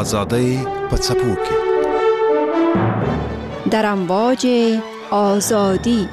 آزادی په څپو کې در امواج آزادی.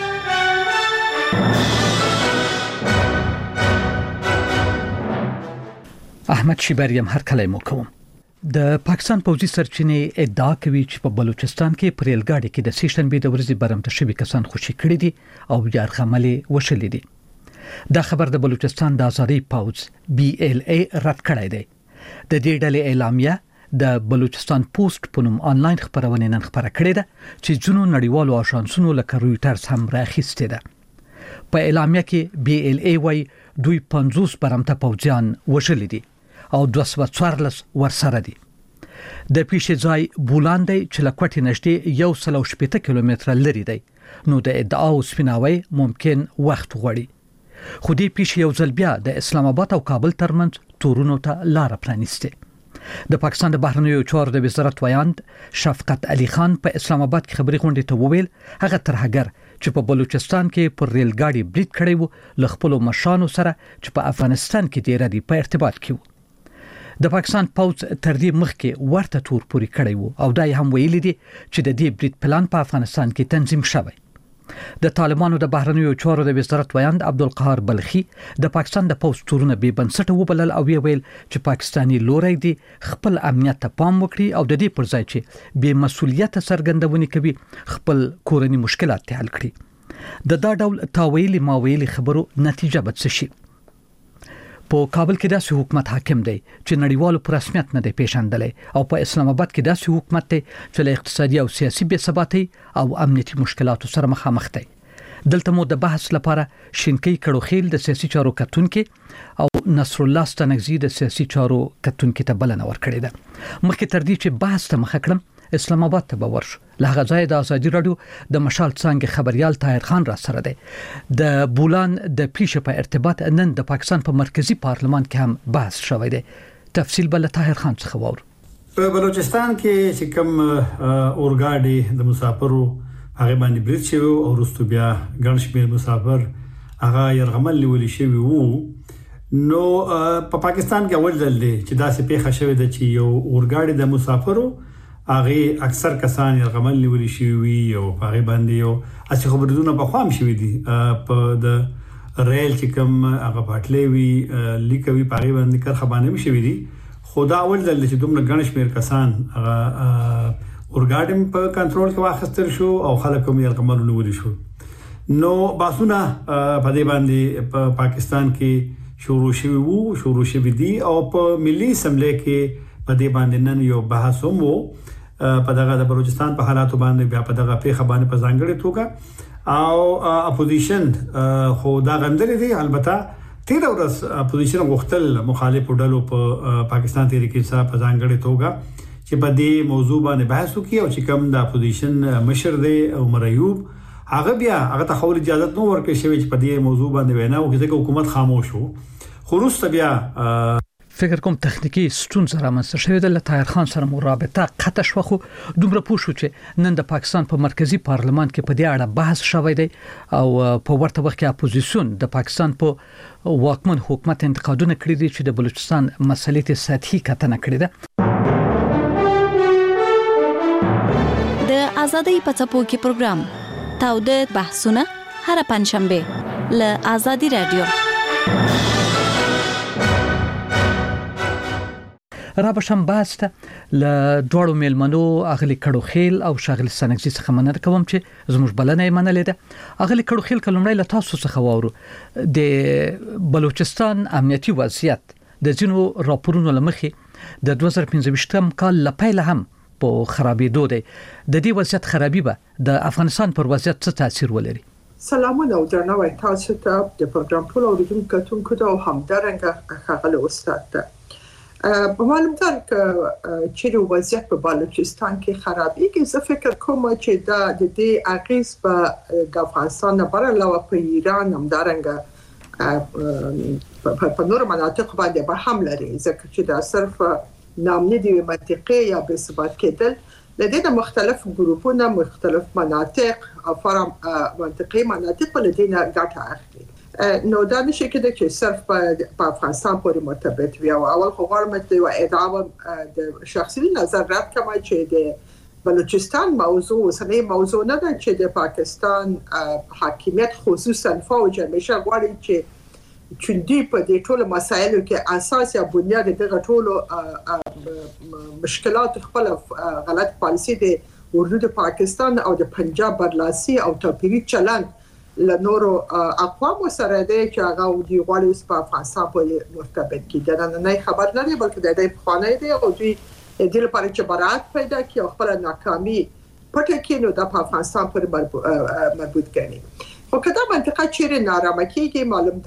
احمد شیبریم هر کله مو کوم. د پاکستان پوځي سرچینې ادعا کوي چې په بلوچستان کې پر ریلګاډي کې د سیشنبې د ورځې برمته شوي کسان خوشي کړي دي او یارغملې وشلې دي. دا خبر د بلوچستان د آزادۍ پوځ BLA رد کړی دی. د دې ډلې اعلامیه د بلوچستان پوسټ په نوم آنلاین خبرونه نن خبره کړې ده چې ځینو نړیوالو آژانسونو لکه رویټرز هم راخیستې ده. په اعلامیه کې BLA وايي دوی 50 برمته پوځیان وشلې دي او 214 ورسره دي. د پیښې ځای بولان دی چې له کوټې نږدې 160 کیلومتره لري دی. نو د ادعاو سپیناوی ممکن وخت غواړي. خو دې پیښې یو ځل بیا د اسلام آباد او کابل ترمنځ تورونو ته لار پرانیسته. د پاکستان د بهرنیو چارو د وزارت ویاند شفقت علي خان په اسلام آباد کې خبري غونډه ته وویل هغه ترهګر چې په بلوچستان کې پر ریلګاډي برید کړی وو ل خپل مشانو سره چې په افغانستان کې ډیر دي په ارتباط کې وو. د پاکستان پوځ تر دې مخکې ورته تور پوري کړی وو او دای هم ویلي دي چې د دې برید پلان په افغانستان کې تنظیم شوی. د طالبانو د بهرنیو چارو د وزارت ویاند عبدالقهار بلخي د پاکستان د پوځ تورونه به بنسټه وبلل او ویل چې پاکستاني لوري دي خپل امنیت ته پام وکړي او د دې پر ځای چې به مسؤلیت څرګندونې کوي خپل کورنی مشکلات حل کړي. د دا ډول تاویلي ماویلي خبرو نتیجه به څه شي؟ په کابل کې داسې حکومت حاکم دی چې نړیوالو پر رسمیت نه دی پیژندلی او په اسلام آباد کې داسې حکومت دی چې له اقتصادي او سیاسي بې ثباتۍ او امنیتي مشکلاتو سره مخامخ دی. دلته مو د بحث لپاره شینکۍ کړوخیل د سیاسي چارو کتونکو او نصر الله ستنګزي د سیاسي چارو کتونکو ته بلنه ورکړې ده. مخکې تر دې چې بحث ته مخه کړم اسلام آباد ته به ورشو. له هغه ځای د ازادي رادیو د مشال څنګه خبريال طاهر خان را سره دی. د بولان د پیښې په ارتباط نن د پاکستان په مرکزی پارلمان کې هم بحث شوی دی. تفصیل بل طاهر خان څخه وور. په بلوچستان کې چې کوم اورګاډي د مسافرو هغه باندې برید شوی او وروسته بیا ګڼ شمېر مسافر هغه يرغمل نیول شوی وو. نو په پاکستان کې اول ځل دی چې داسې پیښه شوې ده چې یو اورګاډي د مسافرو هغه اکثر کسان يرغمل نیول شوی او هغه باندې یو اسی خبرونه په خام شوی دي په د ریل چې کوم هغه پټلې وی لیکوي په هغه باندې کرخه باندې شوی دي. خدا اول ځل چې دومره ګڼ شمېر کسان هغه اورګاډي په کنټرول کې واخستل شو او خلک هم يرغمل نیول شو. نو باسونه په دې باندې په پاکستان کې شروع شوی دي او په ملي اسمبلی کې په دې باندې نن یو بحث هم وو په دغه د بلوچستان په حالاتو باندې بیا په دغه پیښه باندې په ځانګړې توګه او اپوزیشن خو دا غندلې دي. البته تیر ورځ اپوزیشن غوښتل مخالفو ډلو په پاکستان تحریک انصاف په ځانګړې توګه چې په دې موضوع باندې بحث وکړي او چې کوم د اپوزیشن مشر دی عمر ایوب هغه بیا هغه ته خول اجازه نو ورکړي شوی چې په دې موضوع باندې وینا وکړي چې حکومت خاموش وو. خو وروسته بیا فکر کوم تخنیکی ستونزه رامنځته شوې ده. له طاهر خان سره مرابطه قطع شو خو دومره پوه شو چې نن د پاکستان په مرکزی پارلمان کې په دې اړه بحث شوی دی او په ورته وخت کې اپوزیسیون د پاکستان په واکمن حکومت انتقادونه کړي دي چې د بلوچستان مسلې ته سطحي کتنه کړې ده. د ازادۍ په څپو کې پروګرام تاوده بحثونه هر پنځشنبه له ازادي رادیو. را بشم باسته ل دوړو میلمنو اغلی کړوخیل او شاغلی سنګزي څخه مننه کوم چې زموږ بلنه یې منلې ده. اغلی کړوخیل کلمړی له تاسو څخه واورو د بلوچستان امنیتي وضعیت د ځینو راپورونو لمخې د 2015 کال لپاره هم په خرابېدو دی. د دې وضعیت خرابې به د افغانستان پر وضعیت څه تاثیر ولري؟ سلامونه او درناوی تاسو ته د پروګرام ټول اوریدونکو ته او همدارنګه ښاغلی استاد ته. په معلوم تر چې وضعیت په بلوچستان کې خرابېږي. زه فکر کوم چې دا د دې اغیز په افغانستان نه بر علاوه په ایران همدارنګه په نور مناطق باندې به هم لري ځکه چې دا صرف نامنیدي منطقې یا بې ثبات کېدل لدينا مختلف ګروپونه مختلف مناطق او فرم منطقي مناطق لدينا ګټه اخلي. نو دا نشي کېدای چې صرف په افغانستان پورې مرتبط وي او اول خو غواړم د ادعا د شخصي نظر رد کما چې د بلوچستان موضوع سنې موضوع نه ده چې د پاکستان حاکمیت خصوصا فوج همیشه غواړي چې چوندي په دې ټولو مسایلو کې اساس یا بنیاد دغه ټولو مشکلات خپل غلط پالیسي د اردو د پاکستان او د پنجاب برلاسي او توپیری چلند له نورو اقوامو سره دی چې هغه دی غواړي په افغانستان پورې مرتبط کړي دا نه خبر نه دی بلکې د دې خوانه دی او دوی د لپاره چې برات پیدا کړي او خپل ناکامي پټه کړي نو د افغانستان پورې مربوط کړي خو کدا منطقه چیرې نارامه کېږي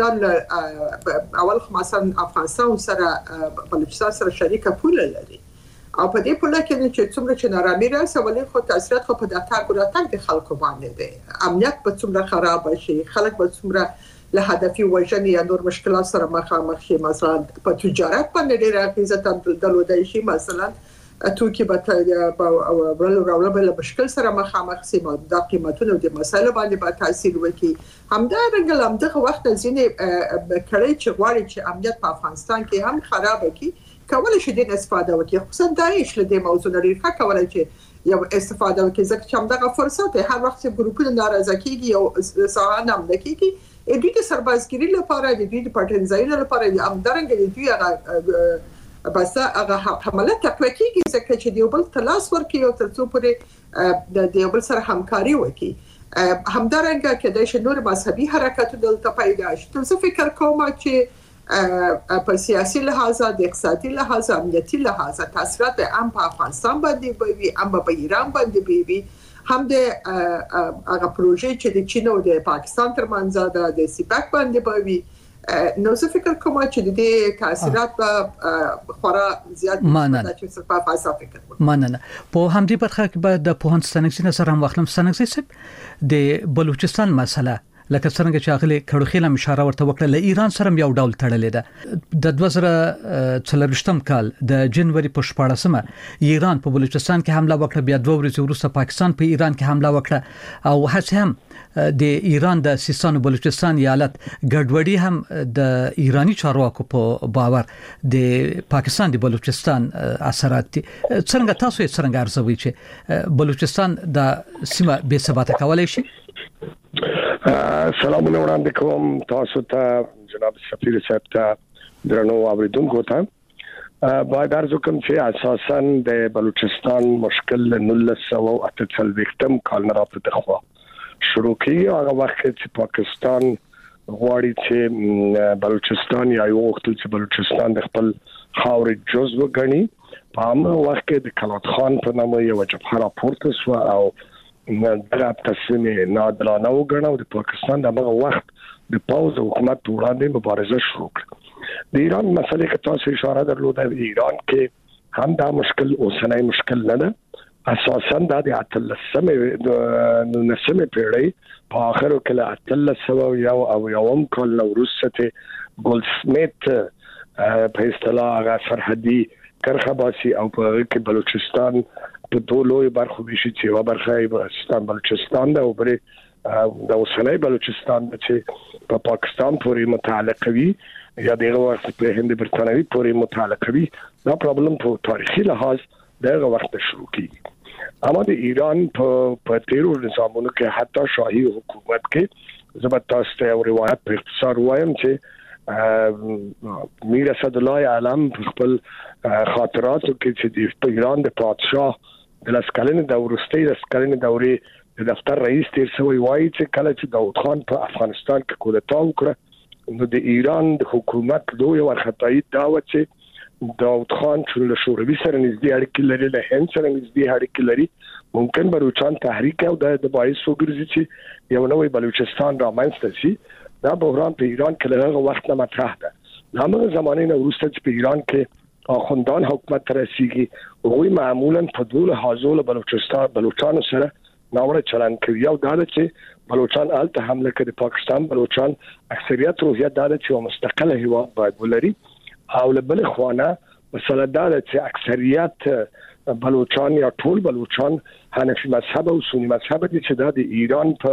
معلومات اول خو مثلا افغانستان سره بلوچستان سره شریکه پوله لري او په دې پوله کې چې څومره چې نارامي راځي ولې خو تاثیرات خو په دغه ګوراتک د خلکو باندې دي امنیت په څومره خراب شي خلک په څومره له هدفي وژنې یا نور مشکلات سره مخامخ شي مثلا په تجارت باندې ډېر اغیزه درلودای شي مثلا توکي به ورول مشکل سره مخامخ سي د قیمتونو د مسایلو باندې به تاثیر وکړي همدا رنګ لمدغه وخت ځینې کړي چې غواړي چې امنیت په افغانستان کې هم خراب کړي کولای شي د استفاده وکړي خصوصا داعش له دې موضوع لري کولای شي یو استفاده وکړي ځکه چې همدغه فرصت هر وخت چې ګروپونه ناراضه کیږي او ساحه نام نکېږي دوی د سربازګری لپاره د دوی د پټنځایونو لپاره همدارنګه د دوی هغه بس هغه حمله تقویه کیږي ځکه چې دیو بل تلاش ورکړي او ترڅو پورې د دیو بل سره همکاري وکړي همدارنګه کې د شنور مذهبي حرکتونو دلته پیدا شي زه فکر کوم چې په سیاسي لحاظ د اقتصادي لحاظ امنیتي لحاظ تاثیرات هم په افغانستان باندې وي هم په ایران باندې وي هم د هغه پروژې چې د چین او د پاکستان ترمنځ د سیپاک باندې وي نو زه فکر کوم چې د دې تاثیرات په خورا زیات چې په افغانستان فکر کوم مننه په همدې برخه کې به د پوهنځ ستنګسي سره هم واخلم ستنګسي د بلوچستان مسله لکه څنګه چې اغلی کړوخیله اشاره ورته وکړه له ایران سره یو ډول تړلې ده د 2023م کال د جنوري په 14مه ایران په بلوچستان کې حمله وکړه بیا 2 ورځې وروسته پاکستان په ایران کې حمله وکړه او هڅه هم د ایران د سیستان او بلوچستان ایالت ګډوډي هم د ایرانی چارواکو په باور د پاکستان د بلوچستان اثرات دي څنګه تاسو یې څنګه ارزوي چې بلوچستان د سیمه به ثبات کولای شي سلام وړاندې کوم تاسو ته جناب سفیر صاحب ته درنو اوریدونکو ته باید ارزو کوم چې اساساً د بلوچستان مشکل 1948 کال نه راپورته خو شروع کیږي هغه وخت چې پاکستان غواړي چې بلوچستان یا یو وخت چې بلوچستان د خپل خاورې جزء وګڼي په هغه وخت کې د کلات خان په نامه یو جبهه راپورته شو او دا تصمیم نادرانه وګڼو د پاکستان دغه وخت د پاوز حکومت وړاندې مبارزه شروع کړه د ایران مسلې کې تاسو اشاره درلوده د ایران کې هم دا مشکل اوسنۍ مشکل نه ده اساساً دا د 19 پیړۍ په اخرو کې له 1901 کال وروسته ګولډ سمیت په اصطلاح هغه سرحدي کرخه باسي او په کې بلوچستان په دولوي برخو ویشي چې و برخه بلوچستان دا او بلې د اوسنۍ بلوچستان چې په پاکستان پورې متعلق وي یا دغه وخت په هند برتانوي پورې متعلق وي دا پرابلم په تاریخي لحاظ دغه وخت شروع کیږي اما د ایران په تیرو نظامونو کې حتی شاهي حکومت کې زبر تاسو ته یو روایت په اختصار وایم چې میر اسدالله علم خپل خاطراتو کې چې د ایران د پادشاه د لسکلنې د ورستۍ لسکلنې دورې د دفتر رئیس تیر شوی وایي چې کله چې داود خان په افغانستان کې کودتا وکړه نو د ایران د حکومت لوی ورخطایي دا و چې داود خان چې له شوروي سره نږدې اړیکې لري له هند سره نږدې اړیکې لري ممکن بلوچستان تحریک او د باعث وګرځي چې یو نوې بلوچستان رامنځته شي دا بحران په ایران کې له هغه وخت نه مطرح ده هغه زمانه نه وروسته چې په ایران کې اخوندان حکومت رسیږي هغوی معمولا په دوله حاضر بلوچستان سره ناوړه چلند کوي او دا چې بلوچستان الته حمله کوي پاکستان بلوچستان اکثریت روحیه دا چې مستقله هیواد باید ولري او له بل خوانه مثلا دا چې اکثریت بلوچستان یا ټول بلوچستان حنفي مذهب او سنی مذهب دي چې د ایران په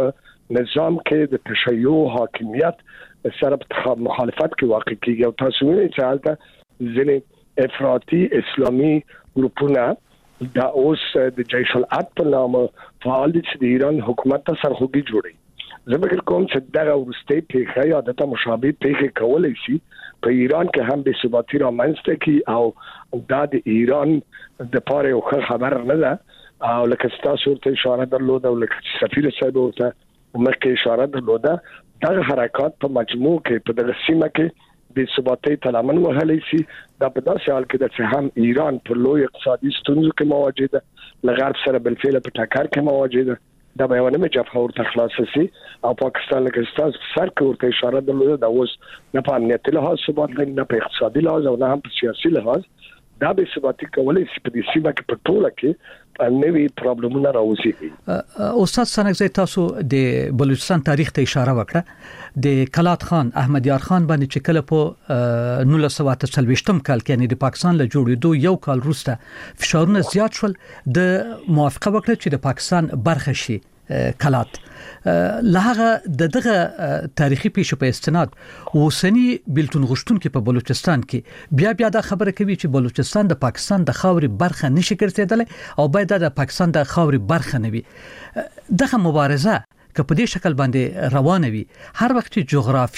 نظام کې د تشیع حاکمیت سره مخالفت کې واقع کیږي او تاسو وینئ چې حالت ځینې افراطي اسلامي ګروپونه دا اوس د جیش العدل په نامه فعال دي چې د ایران حکومت ته سرخوږي جوړي. زه فکر کوم چې دا ورسته پیښه یا د مشابه پیښه کولای شي په ایران کې هم د ثباتی رامنځته کی او دا د ایران د پاره یو خبر نه ده او لکه تاسو ورته اشاره درلوده او لکه سفیر صاحب ورته مخکې اشاره درلوده دا حرکات په مجموع کې په دغه سیمه کې د ثباتي تلامن وهلې شي دا په داسې حال کې چې هم ایران په لوی اقتصادي ستونزو کې مواجه ده لغرب سره بالفعل په ټکر کې مواجه ده دا به ونه مجفه ورته خلاص شي او پاکستان لکه تاسو سر کې ورته اشاره درلوده دا اوس نه په امنیتي لحاظ ثبات نه په اقتصادي لحاظ او نه هم په سیاسي لحاظ دا به ثباتي کولای شي په دې سیمه کې په ټوله کې نوې پرابلمونه راوځي. استاد سنگزی تاسو د بلوچستان تاریخ ته اشاره وکړه د کلات خان احمد یار خان باندې چې کله په 1923 کال کې یعنی د پاکستان له جوړېدو یو کال وروسته فشارونه زیات شول د موافقه وکړه چې د پاکستان برخه شي کلات لهغه دغه تاریخي پیښه په استناد اوسنی بلتون غشتون کې په بلوچستان کې بیا دا خبره کوي چې بلوچستان د پاکستان د خاوري برخه نشي ګرځیدل او باید د پاکستان د خاوري برخه نه وي. دغه مبارزه که په دې شکل باندې روانه وي هر وخت چې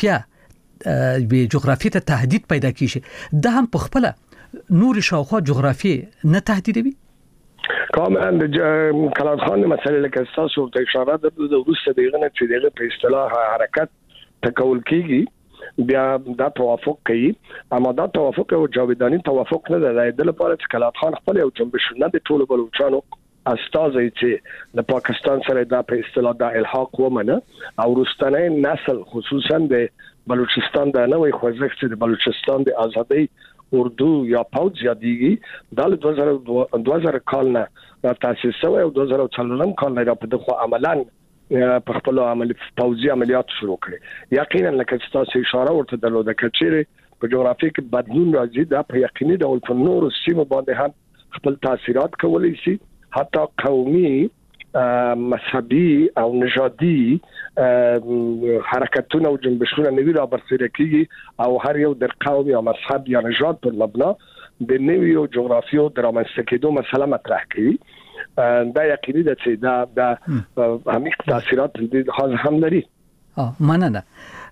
جغرافیه ته تهدید پیدا کیږي د هم په خپل نور شاوخوا جغرافي نه تهدیدوي. کاملا د کلات خان مسله لکه تاسو ته اشاره درلوده وروسته دغه چې دغه په اصطلاح حرکت تکول کیږي بیا دا توافق کوي اما دا توافق او جاویدانی توافق نه دی د لپاره چې کلات خان خپل یو جنبشونه د ټولو بلوچستانو استازي چې د پاکستان سره دا په اصطلاح د الحاق ومنه او وروستنی نسل خصوصا د بلوچستان د نوې خوځښت چې د بلوچستان د ازادۍ اردو یا پاوځ یادېږي د 2000 کال نه تاسیس شوی او 2004 کال نه په دغه عملاً په خپل عمل پاوځي عملیات شروع کړي. یقینا لکه تاسو اشاره ورته درلوده چې په جغرافیک بدلون راځي دا په یقیني ډول په نورو سیمو باندې هم خپل تاثیرات کولی شي حتی قومي مذهبي او نژادي حرکتونه او جنبشونه نوی را برسېره کیږي او هر یو د قوم یا مذهب یا نژاد پر مبنا د نویو جغرافیو درامنځته کېدو مسله مطرح کوي. دا یقیني ده چې دا عمیق تاثیرات د هم لري. مننه.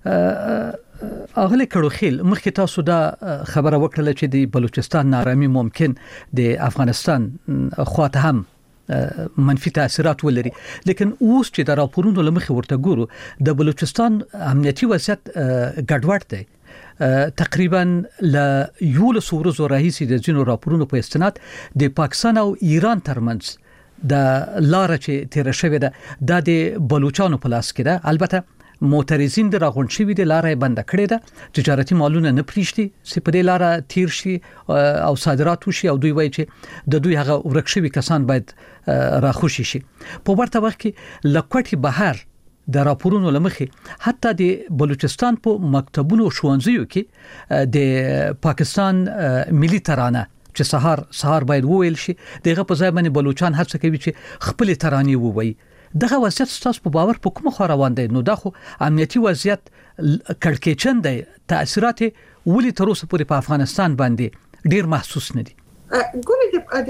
اغله کړوخیل مخکې تاسو دا خبره وکړه چې د بلوچستان نارامي ممکن د افغانستان خواته هم منفي تاثیرات ولري لیکن اوس چې د راپورونو لمخې ورته ګورو د بلوچستان امنیتي وضعیت ګډوډ دی تقریبا ل یول سورزو رئیس د جنو راپورونو په استناد د پاکستان او ایران ترمنځ د لار چې تیر شوې ده د بلوچستانو په لاس کې ده. البته موتریزین د راغون شوی د لارې بند کړې ده تجارتي مالونه نه پریشتي چې په دې لار تیر شي او صادرات وشي او دوی وایي چې د دوی هغه ورک شوی کسان باید راخوشي شي. په ورته وخت کې لکوټي بهر د راپورونو لمخې حتی د بلوچستان په مکتبونو ښوونځیو کې د پاکستان ملي ترانه چې سهار باید وویل شي دغه په ځای باندې بلوچستان هڅه کوي چې خپل ترانې ووایي. دغه وضعیت تاسو په باور په کومه خو روان دی نو دا خو امنیتي وضعیت کړکېچن دی تاثیرات ولې تر اوسه پورې په افغانستان باندې ډیر محسوس نه دي. ګورې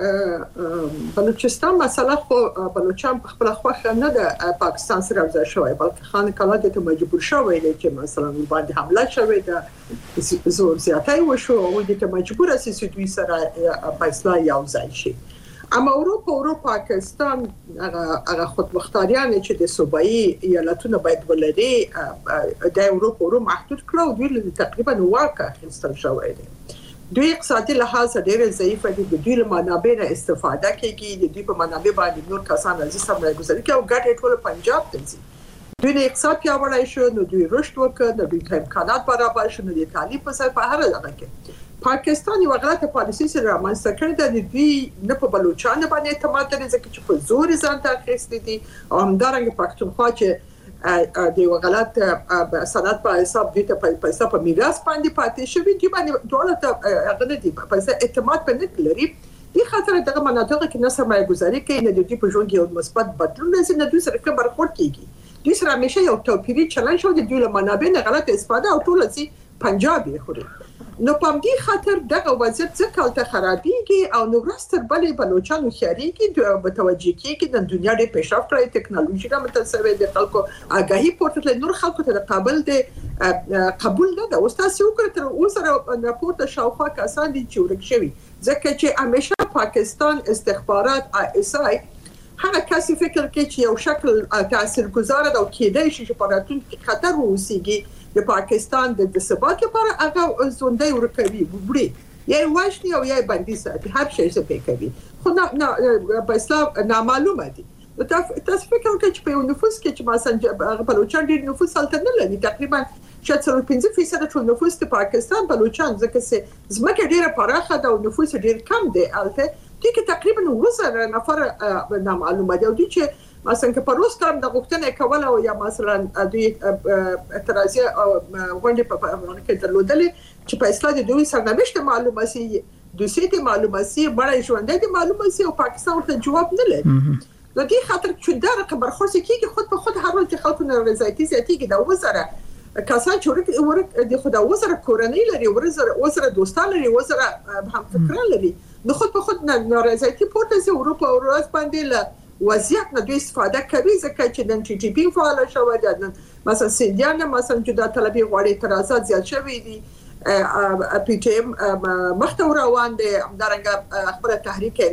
د بلوچستان مسله خو بلوچستان په خپل خوښه نه ده پاکستان سره ځای شوی بلکې خان کلات ته مجبور شوی دی چې مثلا باندې حمله شوی ده زور زیاتای وشو او د مجبور اساس دوی سره په اصلاح یو ځای شي. اما اروپا پاکستان هغه خودمختاریان چې د صوبایي ایالتونو باید ولري د اروپا محدود کړو دوی تقریبا واقع اخیستل شوی دی. دوی اقتصادي لحاظ ډېر ضعیف دي د دوی له منابع نه استفاده کوي د دوی په منابع باندې نور کسان راځي سمره گذاري کوي او ګټه ټول پنجاب ته ځي. دوی نه اقتصاد پیاوړی شو نو دوی رشد وکړ د دوی امکانات برابر شو د تعلیم په سر په هر ځای کې پاکستان یو غلطه پالیسي سره رامنځته کړې ده د دوی نه په بلوچستان باندې اعتماد لري ځکه چې په زور ځان ته اخیستي دي او همدارنګه پښتونخوا چې د یو غلط صنعت په حساب دي ته پیسې په میراث باندې پاتې شوی دي باندې دولت هغه نه دي پیسې اعتماد په نه لري دي خاطر دغه مناطق کې نه سرمایه گذاري کوي نه د دې په ژوند کې یو مثبت بدلون راځي نه دوی سره کوم برخورد کیږي دوی سره همیشه یو توپیری چلن شو د دوی له منابع نه غلط استفاده او ټول سي پنجابي خوري نو په دې خاطر دغه وضعیت ځکه ته خرابېږي او نو ورستر بلې بلوچستان خياريږي متوجي کېږي د دنیا د پیشرفت کړې ټکنالوژي را متساوي د خلکو آگاهي پورته نور خلکو ته قابل دي قبول نه ده استاد یو کړ تر اوسه راپورته شاوخوا کسان دي چې ورکشوي ځکه چې همیشه پاکستان استخبارات ISI هغه کسي فکر کوي چې یو شکل تاثیرګذار ده او کېدای شي چې په راتلونکي خطر ووسیږي د پاکستان د ثبات لپاره هغه زوندې ورکوي وګړي یا واشني او یا باندې ساتي هر شي څه کوي خو نه په اسلام نامعلومه دي تاسو فکر کوئ چې په نفوس کې چې مثلا بلوچستان ډېر نفوس هلته نه لري تقریبا 15% ټول نفوس د پاکستان بلوچستان ځکه چې زمکه ډیره پراخه ده او نفوس ډیر کم دی هلته چې تقریبا 1000 نفر نامعلومه دي او چې مثلا که په روس کارم د غوښتنې کوله او یا مثلا دوی اعتراضي غونډې په کې درلودلې چې په اصلاح د دوی سرنوشت معلومه سي دوی ته معلومه سي بړای ژوندې د معلومه سي او پاکستان ته جواب نه لري نو دې خاطر چې دا رقم برخوسته کیږي خود په خود هر وخت خلکو نه رضایتي زیاتېږي دا وزره کسان چې ورک د خدا وزره کورنۍ لري وزره دوستان لري وزره هم فکران لري نو خود په خود نه رضایتي پورته سي اروپا او روس باندې له وضعیت نه دوی استفاده کوي ځکه چې د ټي ټي پی فعال شوی دی مثلا سیندیان مثلا جدا طلبي غواړي اعتراضات زیات شوي دي پی ټي ایم مخته روان دي همدارنګه خبره تحریک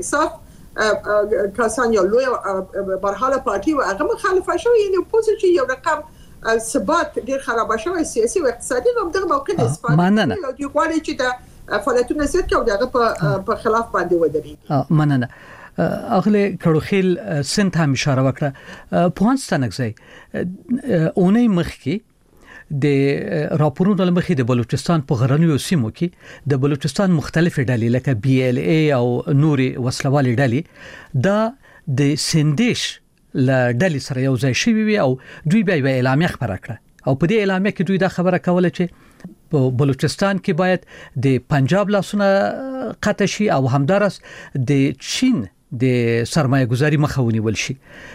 انصاف کسان یو لوی برحاله پارټي او هغه مخالفه شوی یعنی پوزیشن یو رقم ثبات ډیر خراب شوی سیاسي او اقتصادي نو دغه موقع استفاده کوي دوی غواړي چې د فعالیتونو زیات کوي دغه په خلاف باندې ودرېږي مننه اغله کړوخیل سنت هم اشاره وکړه په هانستانګ اونۍ مخکې د راپورونو لمخې د بلوچستان په غرنیو سیمو کې د بلوچستان مختلف ډلې لکه BLA او نوري وسلوالي ډلې دا د سندیش ل ډلې سره یو ځای شوی او دوی به اعلامیه خبره کړه او په دې اعلامیه کې دوی دا خبره کوله چې په بلوچستان کې باید د پنجاب لاسونه قطع شي او همدارس د چین د سرمایه گذاری مخه ونیول شي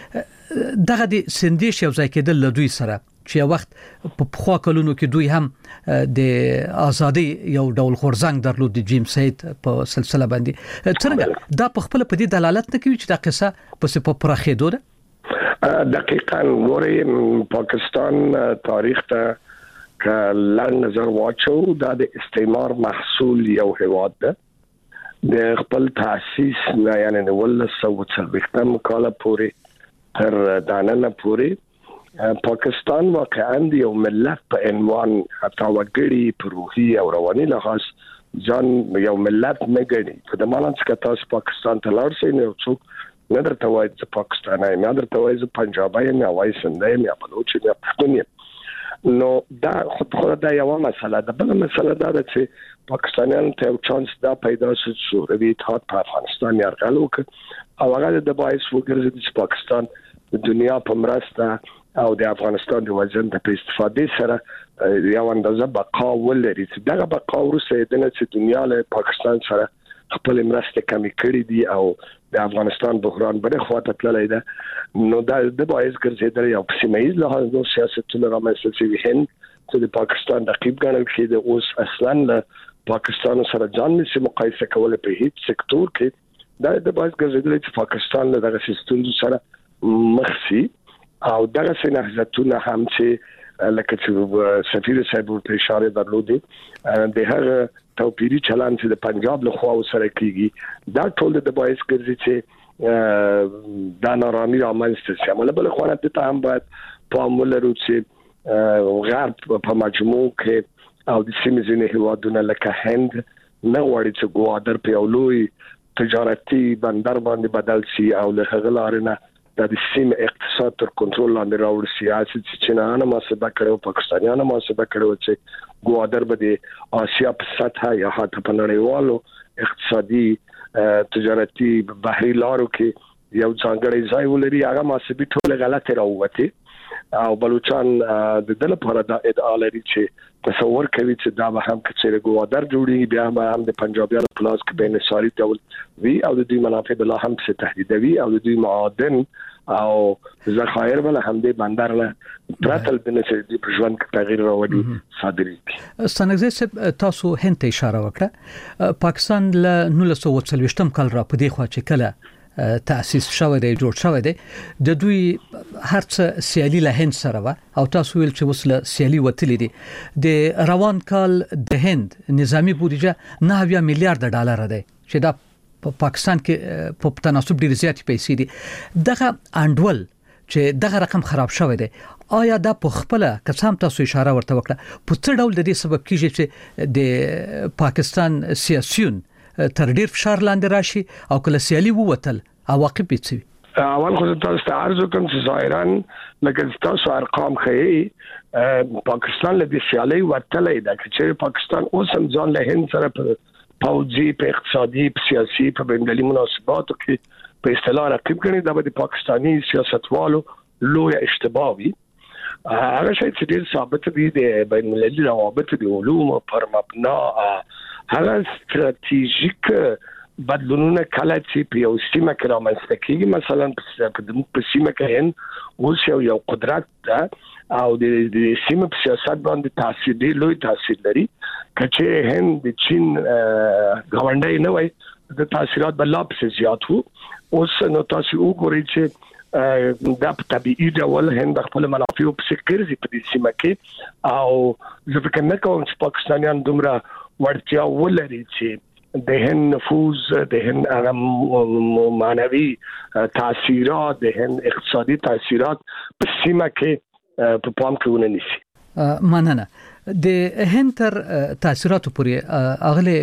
دغه د سندیش یو ځای کېدل له دوی سره چې یو وخت په خوا کلونو کې دوی هم د ازادي یو ډول خورزنګ درلود د جیم سید په سلسله باندې څنګه دا په خپل په دې دلالت نه کوي چې دا قصه په پراخېدو ده دقیقاً ګورې پاکستان تاریخ ته کله نظر واچو دا د استعمار محصول یو هواد ده د خپل تاسیس نه یعنی د 1940 کال پورې تر دانه پورې پاکستان واقعا یو ملت په عنوان حتی وګړي په روحي او رواني لحاظ ځان یو ملت نه ګڼي په دمانه چې تاسو پاکستان ته لاړ شئ نو څوک نه درته وایي چې پاکستان نه درته وایي چې پنجابي نه وایي سندې نه بلوچ نه پښتون نو دا خو دا یو مسله ده بل مسله دا چې پاکستانیان ته یو چانس دا پیدا شو چې روي اتحاد په افغانستان یرغل وکړ او هغه د باعث وګرځي چې پاکستان د دنیا په مرسته او د افغانستان د وضعیت په استفادې سره یو اندازه بقا ولري چې دغه بقا ورسره د نړۍ دنیا له پاکستان سره خپل مرسته کمی کړې دي او د افغانستان بحران بلې خواته تللی ده نو دا د باعث ګرځیدل یو سیمایي لحاظ نو سیاستونه رامنځته شوي هند چې د پاکستان رقیب ګڼل کېده اوس اصلا له پاکستان سره ځان نشي مقایسه کول په هیڅ سکتور کې دا د باعث ګرځیدل چې پاکستان له دغه سیستم سره مخ شي او دغه سينهزتونه هم چې لکه چې سفیر صاحب ورته اشاره درلودې د هغه توپیری چلان چې د پنجاب له خوا سره کیږي دا ټول د باعث ګرځي چې دا نارامي رامنځته شي عمل بل خو نه ته هم باید په عمل چې غرب په مجموع کې او د سیمې ځینې هیوادونه لکه هند نه غواړي چې ګوادر په اولوي تجارتي بندر باندې بدل شي او له هغه لارې د سیمې اقتصاد تر کنټرول لاندې راوړي سیاسي چې چینانه محاسبه کړو پاکستانیانو محاسبه کړو چې ګوادر به د آسیا په سطح یا حتی په نړیوالو اقتصادي تجارتي بحري لارو کې یو ځانګړی ځای ولري هغه محاسبه ټول غلطه راووتي او بلوچستان د دل په اړه د ادعا لري چې تصور کوي چې دا به هم کچېره ګوادر جوړي بیا هم د پنجابیانو پلاس کې بین ساري ډول وی او د دوی منافع بل هم څه تهدیدوي او د دوی معادن او ذخایر ول هم د بندر له پراتل د نشي د ژوند تغییر راوړي صادري سنګزه تاسو هند ته اشاره وکړه پاکستان له 1940 کال را پدې خوا چې کله تاسیس شوی دی جوړ شوی دی د دوی هرڅ سیالي له هند سره و او تاسو ویل چې وسله سیالي وتلې دي د روان کال د هند نظامی بودیجه 9 میلیارډ ډالر دی چې دا په پاکستان کې په تناسب ډیر زیات پیسې دي دغه انډول چې دغه رقم خراب شوی دی آیا دا په خپل قسم تاسو اشاره ورته وکړه په څه ډول د دې سبب کیږي چې د پاکستان سیاسيون تر ډیر فشار لاندې راشي او کله سیالي ووتل عواقب یې څه اول خو تاسو ته عرض کوم چې ظاهرا لکه تاسو ارقام خې پاکستان له دې سیالي وتلې ده چې پاکستان اوس هم ځان له هند سره په پوځي په اقتصادي په سیاسي په بینالمللي مناسباتو کې په اصطلاح رقیب کړي دا د پاکستاني سیاستوالو لوی اشتباه وي هغه شی چې ډیر ثابت دي د بینالمللي روابط د علوم پر مبنا هغه استراتیژیک بدلونونه کله چې په یو سیمه کې رامنځته کیږي مثلا په سیمه کې اوس یو قدرت ده او د سیمه په سیاست باندې تاثیر دی لوی تاثیر لري کچې هند د چین غونډې نه وای د تاثیرات بل لا په زیات وو اوس نو تاسو وګورئ چې دا په طبيعي ډول هند خپل منافع په سکر زی په سیمه کې او زه فکر نه کوم چې پاکستانیان دومره ورتیا ولري چې د هند نفوذ د هند معنوي تاثیرات د هند اقتصادي تاثیرات په سیمه کې په پام کې ونیسي مننه د هند تر تاثیراتو پورې اغله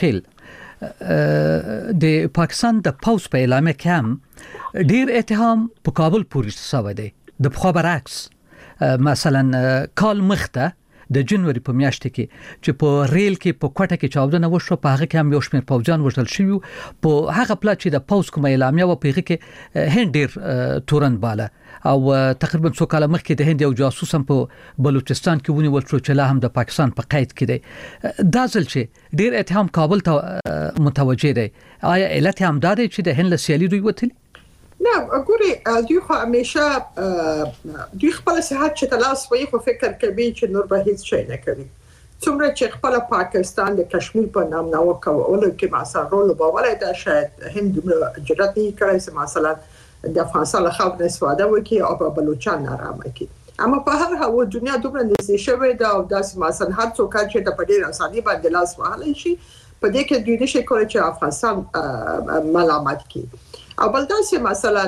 کړوخیل د پاکستان د پاوس په اعلامیه کې هم ډیر اتهام په کابل پورې شوی دی د خو برعکس مثلا کال مخته د جنوري په میاشت کې چې په ریل کې په کوټه کې چاودنه وشو په هغه کې هم یو شمېر پوځیان وژل شوي په هغه پلا چې د پاوس کومه اعلامیه و په هغه کې هند ډیر تورن باله او تقریبا څو کال مخکې د هند یو جاسوس هم په بلوچستان کې ونیول شو چې لا هم د پاکستان په قید کې دی دا ځل چې ډیر اتهام کابل ته متوجه دی آیا علت هم دا دی چې د هند له سیالي دوی وتلی نه ګوري دوی خو همیشه دوی خپل صحت چې تلاش وي خو فکر کوي چې نور به هیڅ شي نه کوي څومره چې خپل پاکستان د کشمیر په نام نو کول کې مثلا رول وبولای دا شاید هند جرأت نه کوي چې مثلا د افغانستان له خاورې استفاده وکړي او په بلوچستان نارامه کړي اما په هر حال دنیا دومره نږدې شوې ده او داسې مثلا هر څوک چې په ډېر اساني باندې لاس وهلی شي په دې کې دوی نشي کولای چې افغانستان ملامت کړي او بل داسې مثلا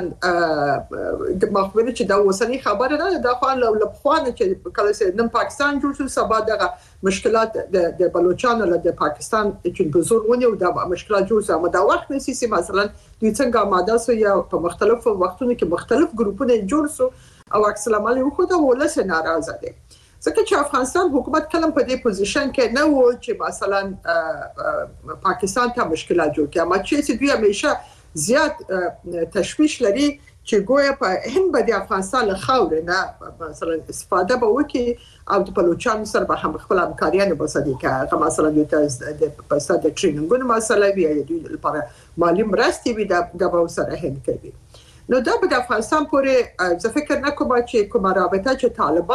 د مخبري چې دا وسنی خبره نه دا خو له خوانه چې کله چې نن پاکستان جوړ شو سبا دغه مشکلات د بلوچستان له د پاکستان چې په زور ونیو دا مشکلات جوړ شو اما دا وخت نسی مثلا دوی څنګه ماده سو یا په مختلفو وختونو کې مختلف ګروپونه جوړ شو او عکس العمل خو دا ولسه ناراضه دي ځکه چې افغانستان حکومت کلم په دې پوزیشن کې نه و چې مثلا پاکستان ته مشکلات جوړ کړي اما چې دوی همیشه زیات تشویش لري چې ګویا په هند باندې افغانستان له خاورې نه مثلا استفاده به وکړي او د بلوچستان سره به هم خپل همکاریان به صدیقه مثلا د پسته د ټریننګونو مسله وي د لپاره مالی مرستې وي د به سره هند کوي نو دا به د افغانستان پورې زه فکر نه کوم چې کومه رابطه چې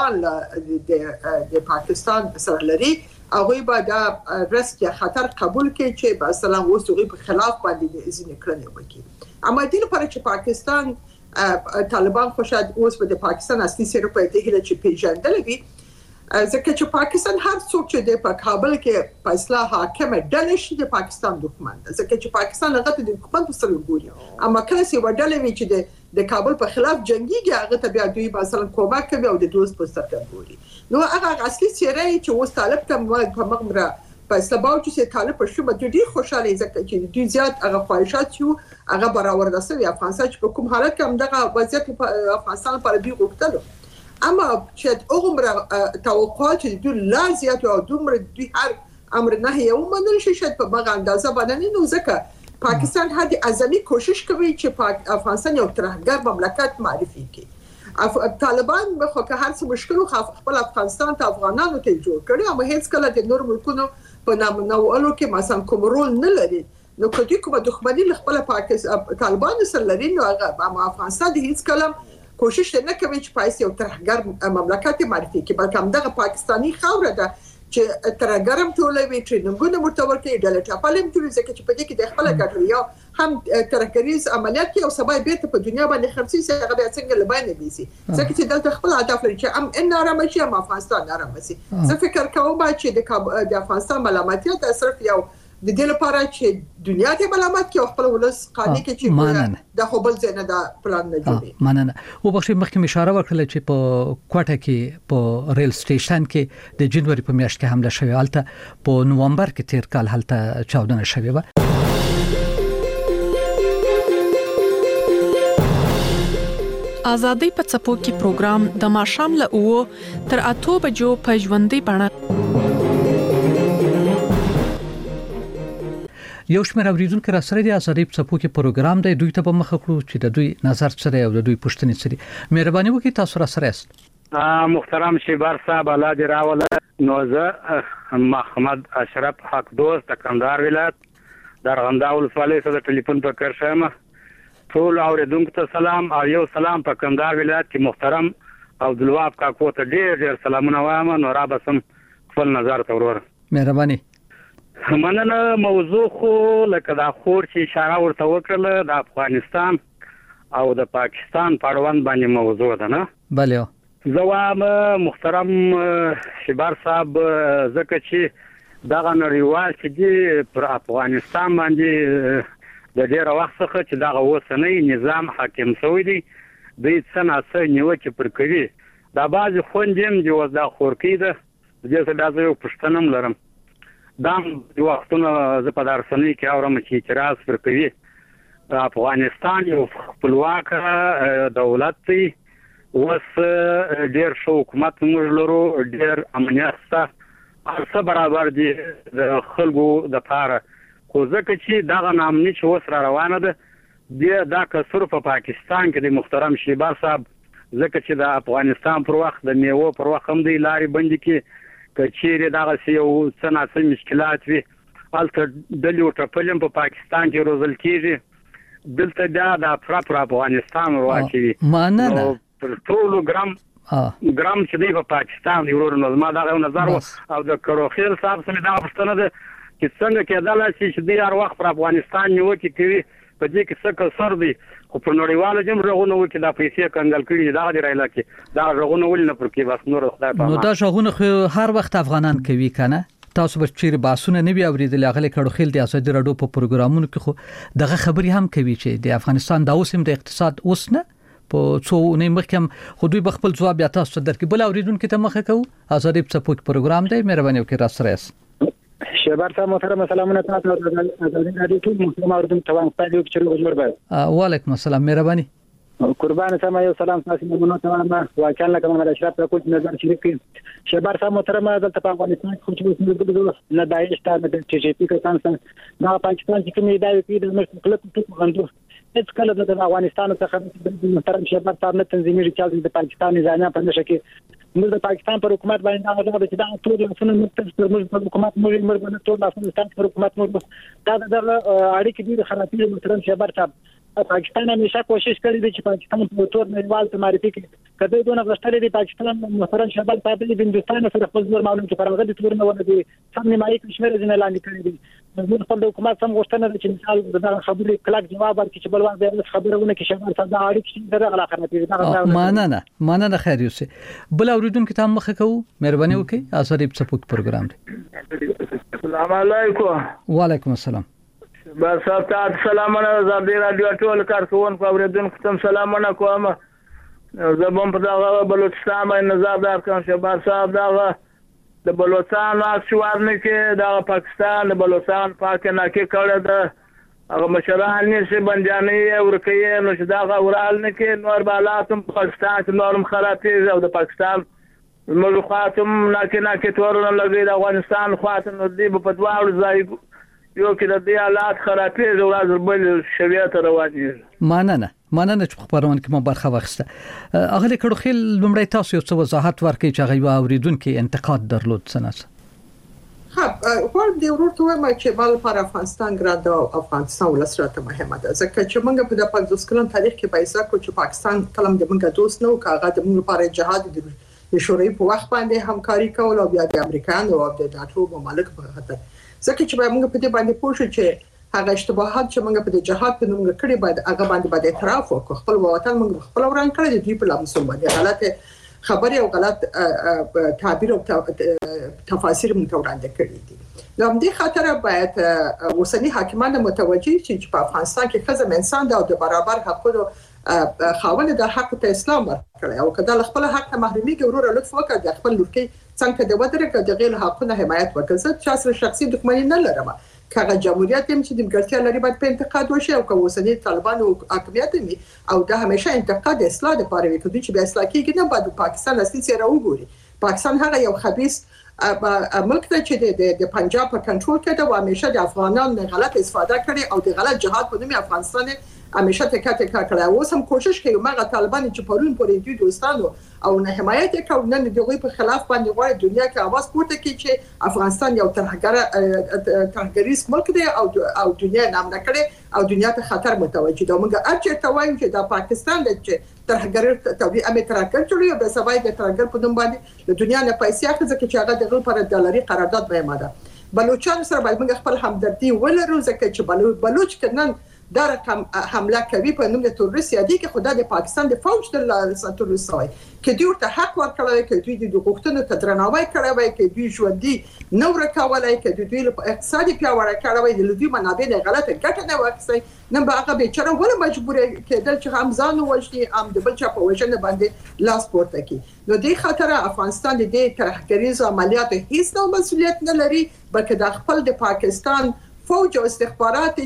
طالبان د پاکستان سره لري هغه به دا رسک یا خطر قبول کړي چې مثلا وسوغي په خلاف باندې د اذن کړنې وکړي اما د لپاره چې پاکستان طالبان خو شاید اوس په د پاکستان اصلي سره په دې هله چې پیژندل وي ځکه چې پاکستان هر څوک چې د کابل کې په اصلاح حاکم ډلې شي د پاکستان دښمن ده ځکه چې پاکستان هغه د حکومت په سر ګوري اما کله چې وډلې وي چې د کابل په خلاف جنگيږي هغه ته بیا دوی مثلا کومک کوي او د دوست په سر ګوري نو هغه اصلي سره چې اوس طالب ته په مغمره په سباو چې طالب په شوبه ډېر خوشاله ځکه چې دوی زیات هغه خواهشات یو هغه برابر رسوي افغانستان چې په کوم حالت کې هم دغه وضعیت په افغانستان پر دوی غوښتل اما چې هغه توقعات چې دوی لا زیات او دومره دوی هر امر نه یو منل شي شاید په هغه اندازه باندې نو ځکه پاکستان هدي ازمي کوشش کوي چې افغانستان یو ترهګر مملکت معرفي کړي طالبان خو که هر څه مشکل خپل افغانستان ته افغانانو ته جوړ کړي او هیڅ کله د نور ملکونو په نامنولو کې مثلا کوم رول نه لري نو کدي کومه دښمنی خپل پاکستان طالبان سره لري نو هغه افغانستان د هیڅ کله کوشش نه کوي چې پایسته او ترهګر مملکت معرفي کړي بلکې همدغه پاکستانی خوره ده چې ترګرم ټولوي ټریننګونه مرتبط کوي د لټاپلم ټول ځکه چې په دې کې د خپل ګټوریا هم ترکریز عملیات کې او سبا بیرته په دنیا باندې خرڅي سي هغه بیا څنګه لبانه دي سي ځکه چې دلته خپل هدف لري چې ان آرام شي هم افغانستان آرام شي زه فکر کوم چې د افغانستان ملامتیت صرف یو د دې لپاره چې دنیا ته ملامت کې خپل ولس قانوني کې چې د خپل ځنه د پلان نه جوړي مننه او بخښي مخکې اشاره وکړه چې په کوټه کې په ریل سټیشن کې د جنوري په میاشت کې حمله شوې البته په نوومبر کې تیر کال هلته چاودنه شوې و آزادۍ په څپو کې پروګرام د ماښام له 9 تر 8 بجو په ژوندۍ بڼه یو شمېر اوریدونکو را سره د آزادۍ په څپو کې پروګرام دی دوی ته به مخ کړو چې د دوی نظر سره او د دوی پوښتنې سره مهرباني وکړئ تاسو را سره است محترم شیبر صاحب الله دې راوله نو زه محمد اشرف حق دوست د کندهار ولایت درغنده ولسوالۍ څخه د ټلیفون په کار شم ټول اوریدونکو ته سلام او یو سلام په کندهار ولایت کې محترم عبدالوهاب کاکو ته ډېر سلامونه وایم نو را بسم خپل نظر ته ورور مهرباني مننه موضوع خو لکه دا خور چې اشاره ورته وکړه د افغانستان او د پاکستان په اړوند باندې موضوع ده نه بله زوام محترم شبار صاحب زکه چې دغه نړیوال چې پر افغانستان باندې د ډېر وخت څخه چې دغه اوسنۍ نظام حاکم شوی دی د څنګه نیوکه پر کوي دا باز خوندیم چې وځه خورکی ده د دې څه یو پښتنم لرم دام د وختونو ز په درسنۍ کې اورم چې اعتراض پر کوي افغانستان یو خپلواک دولت دی اوس ډېر شو حکومت موږ لرو ډېر امنیت ته هر برابر دي د خلکو د پاره خو ځکه چې دغه نامني چې اوس را روانه ده دا کسر په پاکستان کې د محترم شیبار صاحب ځکه چې د افغانستان پر وخت د میوه پر وخت هم دی لارې بندي کې کچېره دغه یو څنګه مشکلات وي البته د لیوټپلم په پاکستان کې روزل کېږي دلته دا د افغانستان ورواچي مننه پر ټولو ګرام چې دی په پاکستان دی ورور نو ما دا نظر او د کروخیل صاحب سره دا پښتنه ده چې څنګه کېدل چې دی هر وخت پر افغانستان نیوکه کوي په دې کې څه کسر دی خو په نړیواله جام رغونه وکړي دا پیسې کنګل کړي دا دی راځي کې دا رغونه ول نه پر کې بس نور خدای په نو دا شغونه خو هر وخت افغانان کوي کنه تاسو به چیرې باسونه نه بي اوریدل هغه کړو خل د اساسي رادیو په پروګرامونو کې خو دغه خبري هم کوي چې د افغانستان د اوسم د اقتصاد اوس نه په څو نه مخکم خو دوی بخپل ځواب یا تاسو درکې بل اوریدونکو ته مخه کوو آزادۍ په څپو پروګرام دی مهرباني وکړئ را سره است شبار صاحب محترم سلامونه تاسو ته د رادیو ټول محترم اوریدونکو ته پاتې یو چې جوړ بای وعلیکم السلام مهرباني قربان سم یو سلام تاسو مونږ ته ما واکل لکه محمد اشرف په کوم نظر شریک کړي شبار صاحب محترم دلته په افغانستان کې چې نه دایښ ته د ټي جي پی کسان دا پاکستان چې کومې دایو کې د مشکلات ټکو غندو هیڅ کله د افغانستان څخه د محترم شبار صاحب نه تنظیمي چې د پاکستان نظام په نشه کې موږ د پاکستان پر حکومت باندې هغه چې دا ټول لاسونه مستقر موږ په حکومت موږ ټول لاسونه پر حکومت موږ دا د اړیکې دي خرابې محترم شبار صاحب پاکستان همیشه کوشش کړی دی چې پاکستان په تور نړیوال ته معرفي کړي کله دونه غشتلې دي پاکستان محترم شباب صاحب د هندستان سره خپل ځور معلوم چې پرغه د تور نه ونه دي سم نیمایي کشمیر ځنه لاندې کړی دي موږ خپل حکومت سم غوښتنه ده چې مثال دا خبرې کلک جواب ورکړي چې بلوان به خبرونه کې شباب صاحب دا اړیکې دغه اخرت دي مننه خیر یوسه بل اوریدونکو ته مخه کوو مهرباني وکړئ آزادۍ په څپو پروګرام دی السلام علیکم وعلیکم السلام بس تاسو سلامونه زړه رادیو ټول کارکونکو اوریدونکو ته سلامونه کوم زبون په دغه بلوچستان باندې نظر کوم شباب صاحب دغه د بلوچستان اکشوار نه کې د پاکستان د بلوچستان پاک نه کې کړه د هغه مشران نشي بنجاني ورکه نو چې دغه ورال نه کې نور بالاتم پاکستان کې نورم خرابې او د پاکستان موږ خاطم نه کې تورونه لګي د افغانستان خاطم دی په دواړو ځای یو کې د دې حالات خرابې او راز بل شویه ته رواني مننه چې خبرونه کې مو برخه واخیسته. اغلی کډو خیل لمړی تاسو یو څه وضاحت ورکړئ چې هغه اوریدونکو انتقاد درلود سناس. ور دی ورته ما چې بل پر افغانستان ګراد او افغانستان ولسراته مهمه ده ځکه چې موږ په 50 کلن تاریخ کې پیسې کو چې پاکستان کلم د موږ دوست نو کاغه د موږ لپاره جهاد د شورای په وخت باندې همکاري کول او بیا د امریکایانو او د ناتو ممالک په خاطر ځکه چې موږ په دې باندې پوښتنه چې هغه اشتباهات چې موږ په جهاد په نوم کړی باید هغه باندې اعتراف وکړو خپل وطن موږ خپل وران کړی دی په لامسوم باندې غلطه خبري او غلط تعبیر او تفاسیر متوراند کړی دي. نو هم دې خاطر باید اوسنی حاکمان متوجي چې په افغانستان کې خزم انسان د برابر حقوقو خاوند د حق ته اسلام ورکړي او کله خپل حق ته محرومي ګورور لطف وکړي د خپل لورکي څنګه د ودرګه د غیر حقوقو حمایت وکړي چې اصل شخصي دښمنی نه لرم کله جمهوریت هم چې د ګټیا لري باید په انتقاد وشي او که اوسنی طالبانو حاکمیت می او د همیشه انتقاد اصلاح لپاره وکړي چې به اصلاح کیږي نه بعد پاکستان اصلي سره وګوري. پاکستان هغه یو خبيث ملک ته چې د پنجاب په کنټرول کې دا همیشه د افغانانو غلط استفاده کړي او د غلط جهاد په نوم افغانستان همیشه تکه کړه. اوس هم کوشش کوي مغه طالبان چې پرون پورې دوی دوستانو او نه حمایت کوي نن د دوی په خلاف باندې غواړي دنیا کې आवाज پورته کړي چې افغانستان یو ترهګریز ملک دی او دنیا نام نه کړي او دنیا ته خطر متوجه ده. موږ اچ ته وایم چې د پاکستان د ترهګر تولیه امه ترهګر جوړي به سبا د ترهګر په نوم باندې د دنیا نه پیسې اخلي ځکه چې هغه دغه پر ډالري قرارداد به ماده بلوچستان سره باید موږ خپل همدردي ولرو ځکه چې بلوچ کنن دا رقم حمله کوي په نوم د تروریست یادي کې خدای د پاکستان د فوج د تروریست وای کې دوی ته حق ورکړی کې دوی د حقوقو ته درناوی کړی کې دوی ژوندۍ نو رکولای کې دوی په اقتصادي پیاوړی کړی د دوی منابع نه غلطه ګټه نه واخیستي نن به هغه بیچاره ول مجبور کېدل چې هم ځان وښتي هم د بل چا په وژنه باندې لاس پورته کړي. نو دې خاطر افغانستان د دې ترهګریز عملیاتو هیڅ نوع مسؤلیت نه لري بلکې د خپل د پاکستان فوج او استخبارات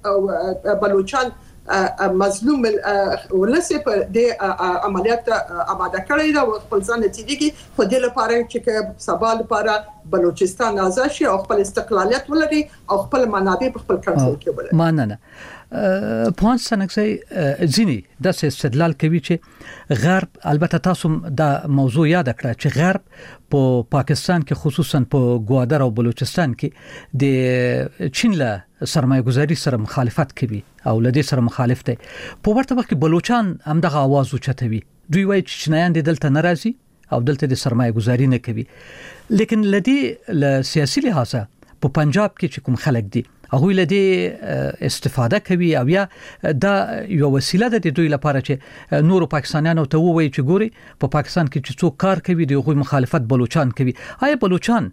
چې بلوچستان مظلوم ولسی په د عملیات آماده کړی دا خپل ځان تیریږي خو د لپاره چې سبا لپاره بلوچستان آزاد شي او خپل استقلالیت ولري او خپل منابع په خپل کنټرول کې ولري. ماننه پوهان سنکسي ځینی د استدلال کوي چې غرب البته تاسو دا موضوع یاد کړه چې غرب په پاکستان کې خصوصا په ګوادر او بلوچستان کې د چین له سرمایه‌ګذاري سره مخالفت کوي او لدې سره مخالف دي. په ورته وخت کې بلوچستان هم دغه आवाज اوچتوي. دوی وایي چې چینایان دلته ناراضي او دلته د سرمایه‌ګذاري نه کوي. لیکن لدې له سیاسي لحاظه په پنجاب کې چې کوم خلک دي هغه لدې استفاده کوي او یا دا یو وسیله ده د دوی لپاره چې نور پاکستانیانو ته وایي چې ګوري په پاکستان کې چې څوک کار کوي د غوي مخالفت بلوچستان کوي. آیا بلوچستان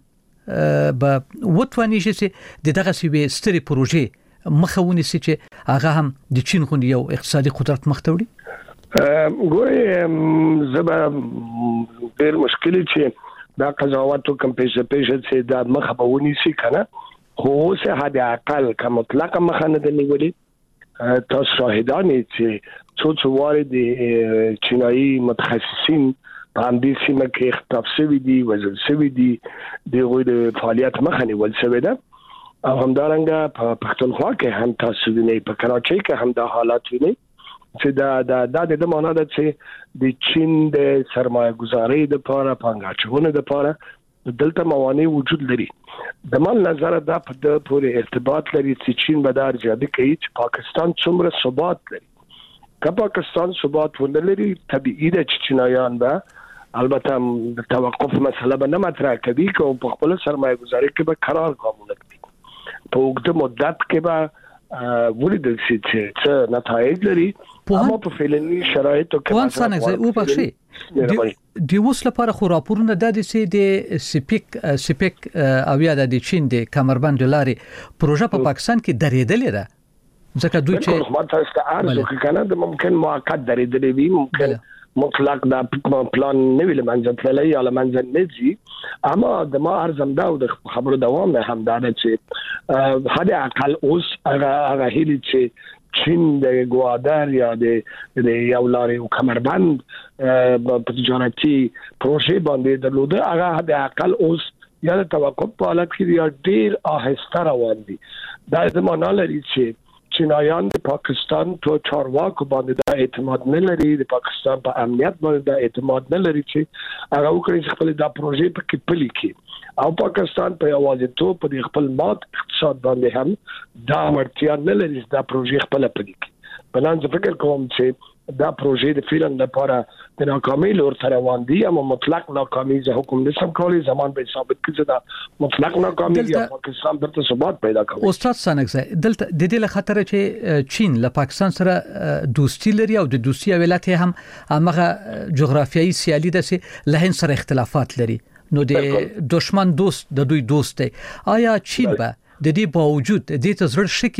به وټوانی شي د دغه سوي ستري پروژې مخاوني سي چې هغه هم د چین غونډ یو اقتصادي قدرت مختوړي؟ ګوري زبا ډېر مشکل چې دا قضاوت کوم پیسې چې دا مخاوني سي کنه خو سه هدا اقل که مطلق مخانه د نیولې تاسو شاهدانی چې څو وارد چینایي متخصصین په همدې سیمه کې اختلاف شوی دی وزن شوی دی دغه د فعالیت مخانه ول شوی ده او همدارنګه په پښتونخوا کې هم تاسو وینئ په کراچۍ کې هم دا حالات وینئ چې د معنا ده چې د چین د سرمایه‌ګذاري د لپاره پنګاچونه د لپاره دلته موانع وجود لري. د مال نظر دا په پورې ارتباط لري چې چین به دا ارزیابي کوي چې پاکستان څومره ثبات لري. که پاکستان ثبات ولري طبيعي ده چې چینایان به البته د توقف مسله به نه مطرح کوي که په خپل سرمایه‌ګذاري کې به قرار ګامونه کوي. په اوږده مدت کې به ولیدل شي چې نتایج لري اما په فعلي شرایطو کې وان سنګ او بخشي د اوس لپاره خو راپورونه د دې سپیک او یا د چین د کمربند لاري پروژه په پاکستان کې درېدلې ده ځکه دوی چې ماته استعاره کوي کنه د ممکن موقت درېدلې وي ممکن مطلق دا پلان نه ویل منځ تللی یا منځ نه جي اما د ما ارزم دا د خبرو دوام نه هم دا چې هدا اقل اوس هغه هلي چې چین د ګوادر یا د یو لاري او کمربند په تجارتي پروژې باندې درلوده هغه د اقل اوس یا توقف په حالت کې یا ډیر آهسته روان دي. دا زموږ لري چې چینایان د پاکستان په چارواکو باندې د اعتماد نه لري، د پاکستان په امنیت باندې د اعتماد نه لري چې هغه وکړي چې خپل دا پروژې په کې پلي کړي او پاکستان په یوازیتوب په خپل مات اقتصاد باندې هم دا مرتیا نه لري چې دا پروژې خپل پلي کړي. بلان زه فکر کوم چې دا پروژې د فعلا لپاره د ناکامۍ لور ته روان دي، اما مطلق ناکامي زه حکم نشم کولی، زمان به ثابت کړي چې دا مطلق ناکامي یا پاکستان درته ثبات پیدا کوي. استاد سانګزی دلته د دې له خطر چې چین له پاکستان سره دوستی لري او د دوستی ولایت هم هغه جغرافیایي سیالي ده چې له هند سره اختلافات لري، نو د دشمن دوست د دوی دوست دی. آیا چین به د دې باوجود د دې تزړ شکی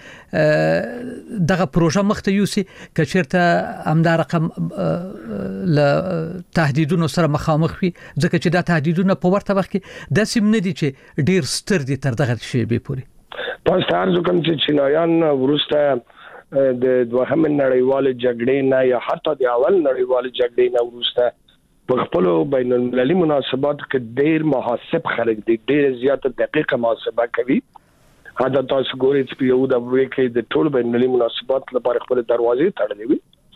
سي دغه پروژه مخته یوسي کچرته همدار رقم ل تهدیدونو سره مخامخ وي، ځکه چې دا تهدیدونه په ورته وخت کې د سیم نه دي چې ډیر ستر دي تر دغه شی به پوري. پس تاسو کوم چې چینایان ورسته د دوهم نړیوال جګړې نه یا حتی د اول نړیوال جګړې نه ورسته په خپل بین المللي مناسبات کې ډیر محاسب خلک دي، ډیر زیاته دقیقه محاسبه کوي. دا تاسو ګورئ چې یو د ویکي د ټول بین المللي مناسبات لپاره خپل دروازې تړلې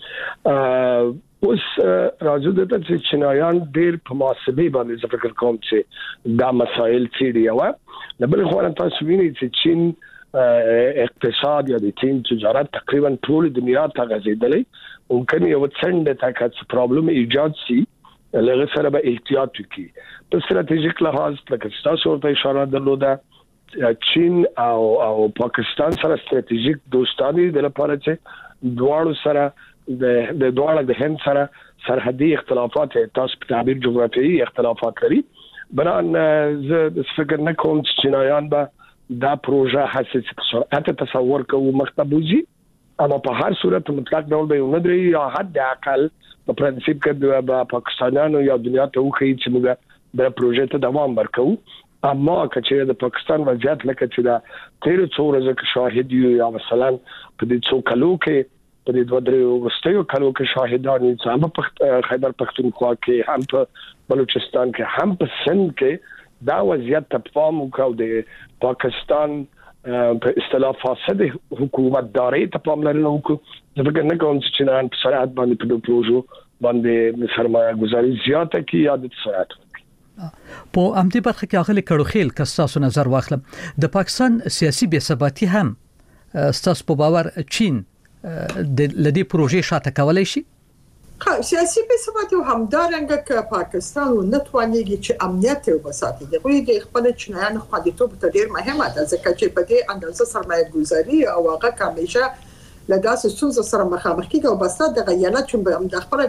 وي. اوس راځو د چې چینایان ډیر په محاسبه باندې ځکه فکر کوم چې دا مسائل څېړي او د بل خو تاسو وینئ چې چین اقتصاد یا د چین تجارت تقریبا ټول دنیا ته غځېدلې، ممکن یو څنډه تاکه پرابلم ایجاد شي لږ سره به احتیاط وکړي. په ستراتیژیک لحاظ لکه تاسو ورته اشاره درلوده، چین او پاکستان سره ستراتیژیک دوستانه د لپاره چې دواړو سره د دواړو د هند سره سرحدي اختلافات تاسو په تعبیر جغرافیایي اختلافات لري. بنان زه فکر نه کوم چې چینایان به دا پروژه حتی تصور کوو مختبوزي، اما په هر صورت مطلق ډول به نه دري یا حد اقل په پرنسيپ کې د پاکستانانو یا دنیا ته وخی چې موږ د پروژې ته دوام ورکو. اما کچې د پاکستان وضعیت لکه چې دا 13 ورځې شاهد یو یا مثلا په دې څو کلو کې په دې دوه درې وروستیو کلو کې شاهدان یو هم په خیبر پختونخوا کې، هم په بلوچستان کې، هم په سند کې دا وضعیت ته پام وکاو. د پاکستان په اصطلاح فاسد حکومت داري ته پاملرنه وکړو. زه فکر نه کوم چې چینایان په سرعت باندې په پروژو باندې سرمایه گذاري زیاته کی یا د سرعت په امتي برخه کې اغلی کړوخیل کساسو نظر واخلم د پاکستان سیاسي بې ثباتی هم ستاسو په باور چین د لدی پروژې شاته کولای شي؟ سیاسي بې ثباتی هم دارنګه ک پاکستان نتوانيږي چې امنیت وساتي. دغه د خپل چینایانو خوندیتوب ته ډیر مهمه ده، ځکه چې په دې اندازه سرمایه گذاري او هغه کمیشه لداسه څه سره مخامخ کیږي او بس د غیانت چې د خپل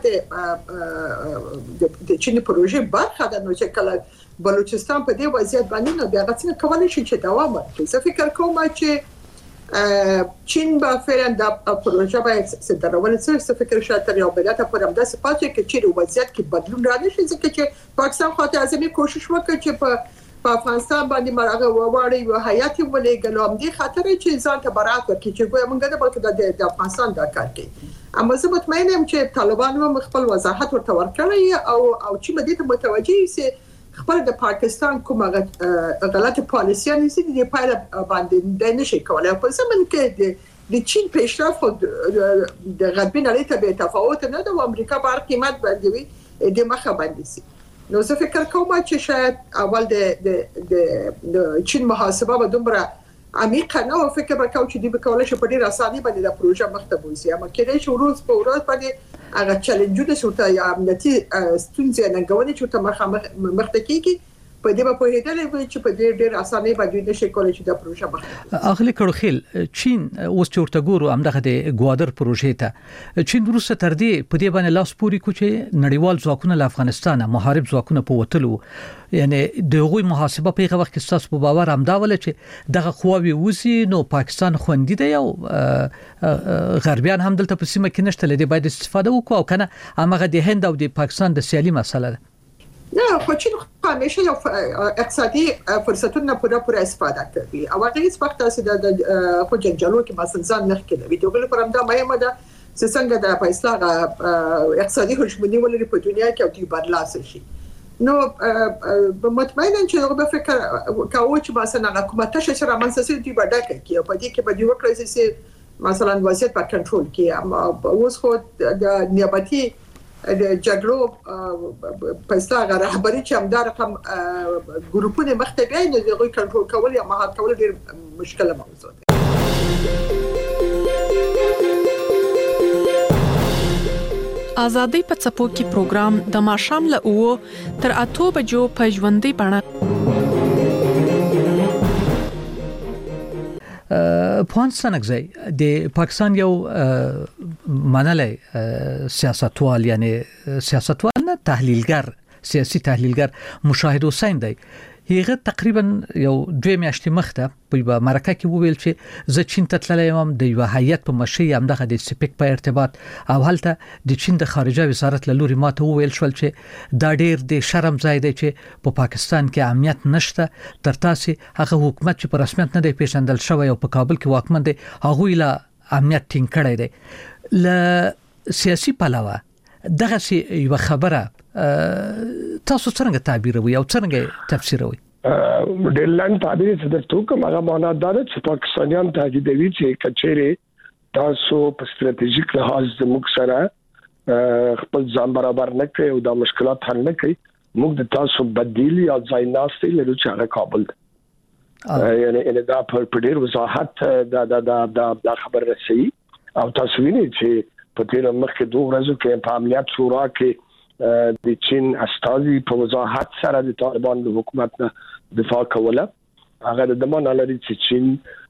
د چین پروژې برخه ده. نو چې کله بلوچستان په دې وضعیت باندې نو بیا څنګه کولای شي چې دوام ورکړي؟ زه فکر کوم چې چین با فعلا د پروژه باید سترول څه فکر شاته یو بلته پرم د سپاتې کې چې وضعیت کې بدلون رانشي، ځکه چې پاکستان خاطر اعظمي کوشش وکړي چې په افغانستان باندې مرغه وواړي او حیات ولېګلو هم دي خاطر چې ځان ته برات ورکړي چې ګویا موږ نه بلکې د افغانستان دا کار کوي. اما زه مطمئن یم چې طالبان هم خپل وضاحت ورته ورکړي او چې مدې ته متوجي سي خپل د پاکستان کومه غلطه پالیسي نشي د پایله باندې د نشي کولای. په زمن کې د چین پیشرفت د غربي نړۍ ته به تفاوت نه ده او امریکا بار قیمت باندې د مخه باندې سي. نو زه فکر کوم چې شاید اول د چین محاسبه به دومره عمیقه نه او فکر وکاو چې دی به کولای شي په ډیر اساني باندې د پروژه مخته بوزي. اما کله چې ورځ په ورځ باندې هغه چیلنجونه شوته یا امنیتي ستونزې نه غوړي چې مخته کیږي په دې په هیڅ چې په دې ډیر اسانه باندې نشي کولای چې د پروژه مخته. اغلی کړوخیل چین اوس چورته ګورو همدغه د ګوادر پروژې ته چین وروسته تر دې په دې باندې لاس پوري کو چې نړیوال ځواکونه له افغانستان محارب ځواکونه په وټلو، یعنی دغه محاسبه په هغه وخت کې تاسو په باور هم دا ول چې دغه قواوی وسی نو پاکستان خوندې دی او غربیان هم دلته په سیمه کې نشته، لدی باید استفاده وکړو او کنه هغه د هند او د پاکستان د سیالي مسله ده. نه خو چین همیشه یو اقتصادي فرصتونه پوره استفاده کوي او هغه هیڅ وخت د خو جنجالو کې مثلا ځان نه کوي. ویډیو بل پرم دا مهمه ده چې څنګه د پیسې اقتصادي هجمونی ولري په دنیا کې او دی برلاسه شي. نو مطمئنا چې هغه به فکر کاوه چې مثلا حکومت ته شرمنسه سي دی بډا کوي او په دې کې به دی وکړي چې مثلا وضعیت په کنټرول کې اما اوس خو د نیابتي د جګړو په استاغه رهبری چې همدار رقم ګروپونه مختبي نه دغه کنټرول کول یا مهار کول ډیر مشکله موضوع ده. آزادۍ په څپو کې پروګرام د ماښام له 9 تر 8 بجو په ژوندۍ بڼه افغانستان غزي د پاکستان یو منلای سیاستوال یعنی سیاستوال نه تحلیلګر سیاسي تحلیلګر مشاهد حسین دی هغه تقریبا یو 2 میاشتې مخته په مرکه کې وویل چې زه چین ته تللی یم د یو هیئت په مشرۍ همدغه د سپیک په ارتباط او هلته د چین د خارجه وزارت له لوري ماته وویل شول چې دا ډیر د شرم ځای دی چې په پاکستان کې امنیت نشته تر تاسو هغه حکومت چې په رسمیت نه دی پیژندل شوی او په کابل کې واکمن دی هغه له امنیت ټینګ کړی دی ل سیاسي پلاوه دغه یو خبره تاسو څنګه تعبیروي او څنګه تفسیروي؟ ډیرلاند تعبیر څه درته کوم هغه معنا دا ده چې پاکستانیان تهدیدوي چې کچېره تاسو په ستراتیژیک لحاظ زموږ سره خپل ځان برابر نه کوي او دا مشکلات حل نه کوي موږ د تاسو بدیل یا ځای ناستې لرو چې هغه کابل ده یعنی دا په ډیر وضاحت دا خبر رسي او تاسو وینئ چې په تیر مخکې 2 ورځې کې په امنیت شورا کې د چین استازي په وضاحت سره د طالبان د حکومت نه دفاع کوله هغه د دمن لري چې چین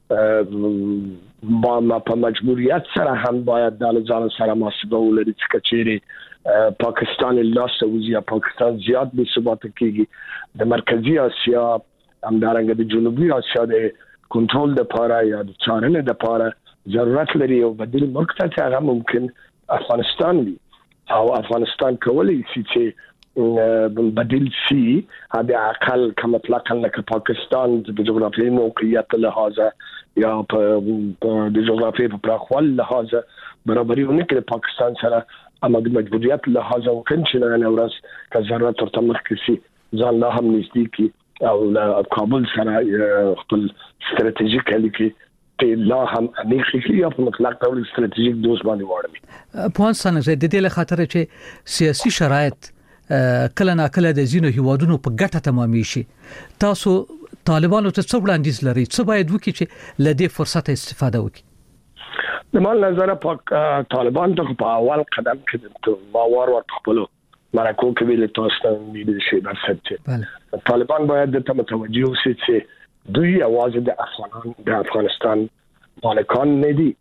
ما په مجبوریت سره هم باید د ځان سره محاسبه ولري چې کچېره پاکستان له سعودي پاکستان زیات بې ثبات کیږي د مرکزی اسیا همدارنګه د جنوبي اسیا د کنټرول لپاره یا د څارنې لپاره ضرورت لري او بدیل ملک ته هغه ممکن افغانستان وي او افغانستان کولی شي چې بدیل شي د اقل کم اطلاقا لکه پاکستان د جغرافیایي موقعیت له لحاظه یا د جغرافیایي په پراخوالي له لحاظه برابرۍ ونه کړي پاکستان سره اما د مجبوریت له لحاظه وکړي چې نه ورځ که ضرورت ورته مخکې شي ځان لا هم نږدې او کابل سره خپل ستراتیژیک اړیکې لا هم امریکایي یا په مطلق ډول ستراتیژیک دوست باندې واړوي. افغانستان زه د دې له خاطر چې سیاسي شرایط کله ناکله د زینو هیوادونو په ګټه تمامي شي تاسو طالبانو ته څو وړاندیز لري څه باید وکړي چې له دې فرصت استفاده وکړي؟ د مال نظر طالبان ته په اول قدم کې ما وار خپل مرکو کې ویل تاسو ته ویل شي چې طالبان باید د متوجه اوسي چې دوی اواز د افغانستان مالکان نه دي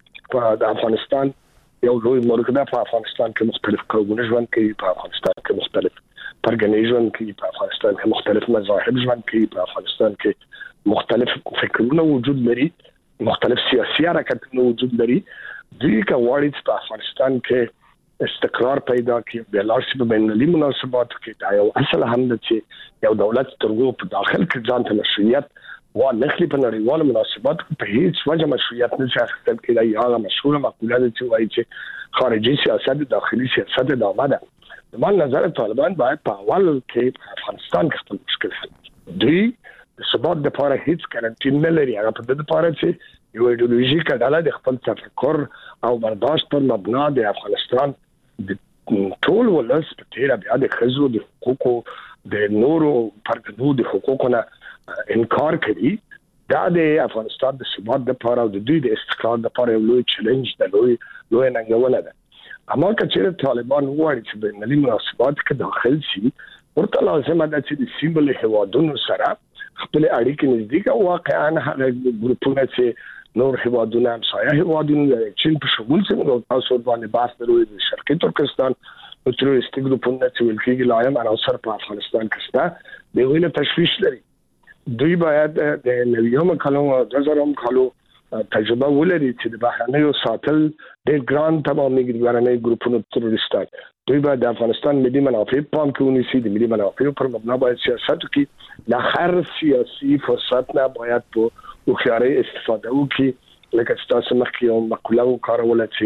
په افغانستان یو لوی ملک ده په افغانستان کې مختلف قومونه ژوند کوي په افغانستان کې مختلف پرګنې ژوند کوي په افغانستان کې مختلف مذاهب ژوند کوي په افغانستان کې مختلف فکرونه وجود لري مختلف سیاسي حرکتونه وجود لري دوی کوي چې په افغانستان کې استقرار پیدا کړي د لاسي په بینالمللي مناسباتو کې دا یو اصل هم ده چې یو دولت ترغو په داخل کې ځان ته مشروعیت و نخلي په نړیوالو مناسباتو په هیڅ وجه مشروعیت نه اخیستل کېدای یا مشهور مقوله ده چې وایي چې خارجي سیاست داخلي سیاست ادامه ده د مان نظر طالبان باید په اول کې افغانستان کې خپل مشکل حل دوی د ثبات لپاره هیڅ ګارانټي نه لري هغه په دې لپاره چې یو ایدئولوژیک ډله د خپل تفکر او برداشت پر مبنا د افغانستان د ټول ولس په تیر بیا د خزو د حقوقو د نورو پرګنو د حقوقو نه انکار کوي دا د افغانستان د ثبات لپاره او د دوی د استقلال لپاره یو لوی چیلنج دی لوی ننګونه ده اما کچېره طالبان وایي چې بین المللي مناسبات کې داخل شي ورته لازم ده چې د سیمبل هوادونو سره خپل اړیکې نزدیک او واقعا هغه ګروپونه چې نور هوادونه هم سایه هوادونه چین په شمول څنګه تاسو باندې بحث درو د شرقي ترکستان او تروریستي ګروپونه چې ولکې لایم عناصر په افغانستان کې شته د ویله تشویش لري دوی باید د نویوم کلو 2000 کلو تجربه ولري چې د بهرنیو ساتل د ګران تمامي ګرانې ګروپونو تروریستان دوی باید د افغانستان ملي منافع پام کې ونیسي د ملي منافع پر مبنا باید سیاست کې د هر سیاسي فرصت نه باید په وخیاري استفاده وکړي لکه تاسو مخکې یو مقوله وکاروله چې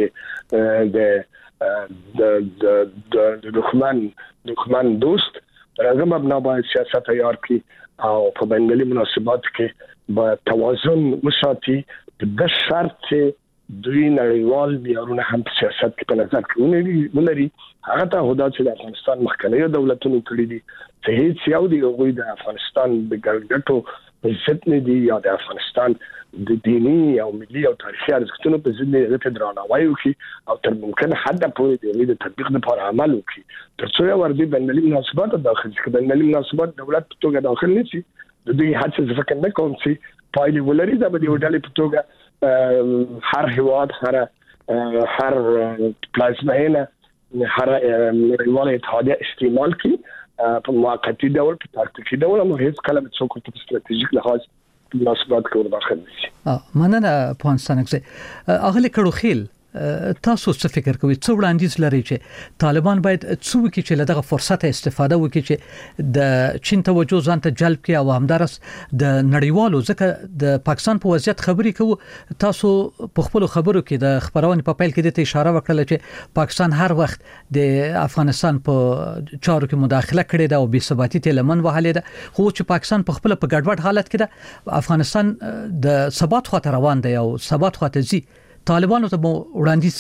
د دښمن دوست هغه مبنا باید سیاست تیار کړي او په بینالمللي مناسبات کې با توازن وساتي د شرط دوی نړیوال معیارونه هم په سیاست کې په نظر کې ونري. هغه ته هدا چې د افغانستان مخکنی دولتونو کړی دي چې هیڅ یو دی هغه د افغانستان د ګټو په ضد نه دی یا د افغانستان د دینی او ملي او تاریخي ارزښتونو په ضد نه غته درناوی وکړي او تر ممکن حد پورې د تطبیق لپاره عمل وکړي ترڅو یو ورته بینالمللي مناسبات داخل شي. بینالمللي مناسبات دولت په توګه داخل نشي د دوی هڅه فکر نه کوم چې پایلې ولري دا به یو ډول په توګه هر هیواد هر پلازمینه هر نړیوال اتحادیه استعمال کړي په موقتی ډول په تاکتیکي ډول او هیڅ کله څوک په ستراتیژیک لحاظ مناسبات کول داخل نشي. مننه پوهنستان کې اغلی کړو خیل تاسو څه فکر کوئ څو وړاندیز لري چې طالبان باید څو کې چې لدغه فرصت استفاده وکړي چې د چین توجه ځان ته جلب کړي او همدارس د نړیوالو ځکه د پاکستان په وضعیت خبرې کوو تاسو په خپل خبرو کې د خبرونې په پیل کې د اشاره وکړه چې پاکستان هر وخت د افغانستان په چارو کې مداخله کړې ده او بې ثباتي ته لمن وهلې ده خو چې پاکستان په خپل په ګډوډ حالت کې ده افغانستان د ثبات خاطر روان دی او ثبات خاطر زی طالبانو ته وړاندیز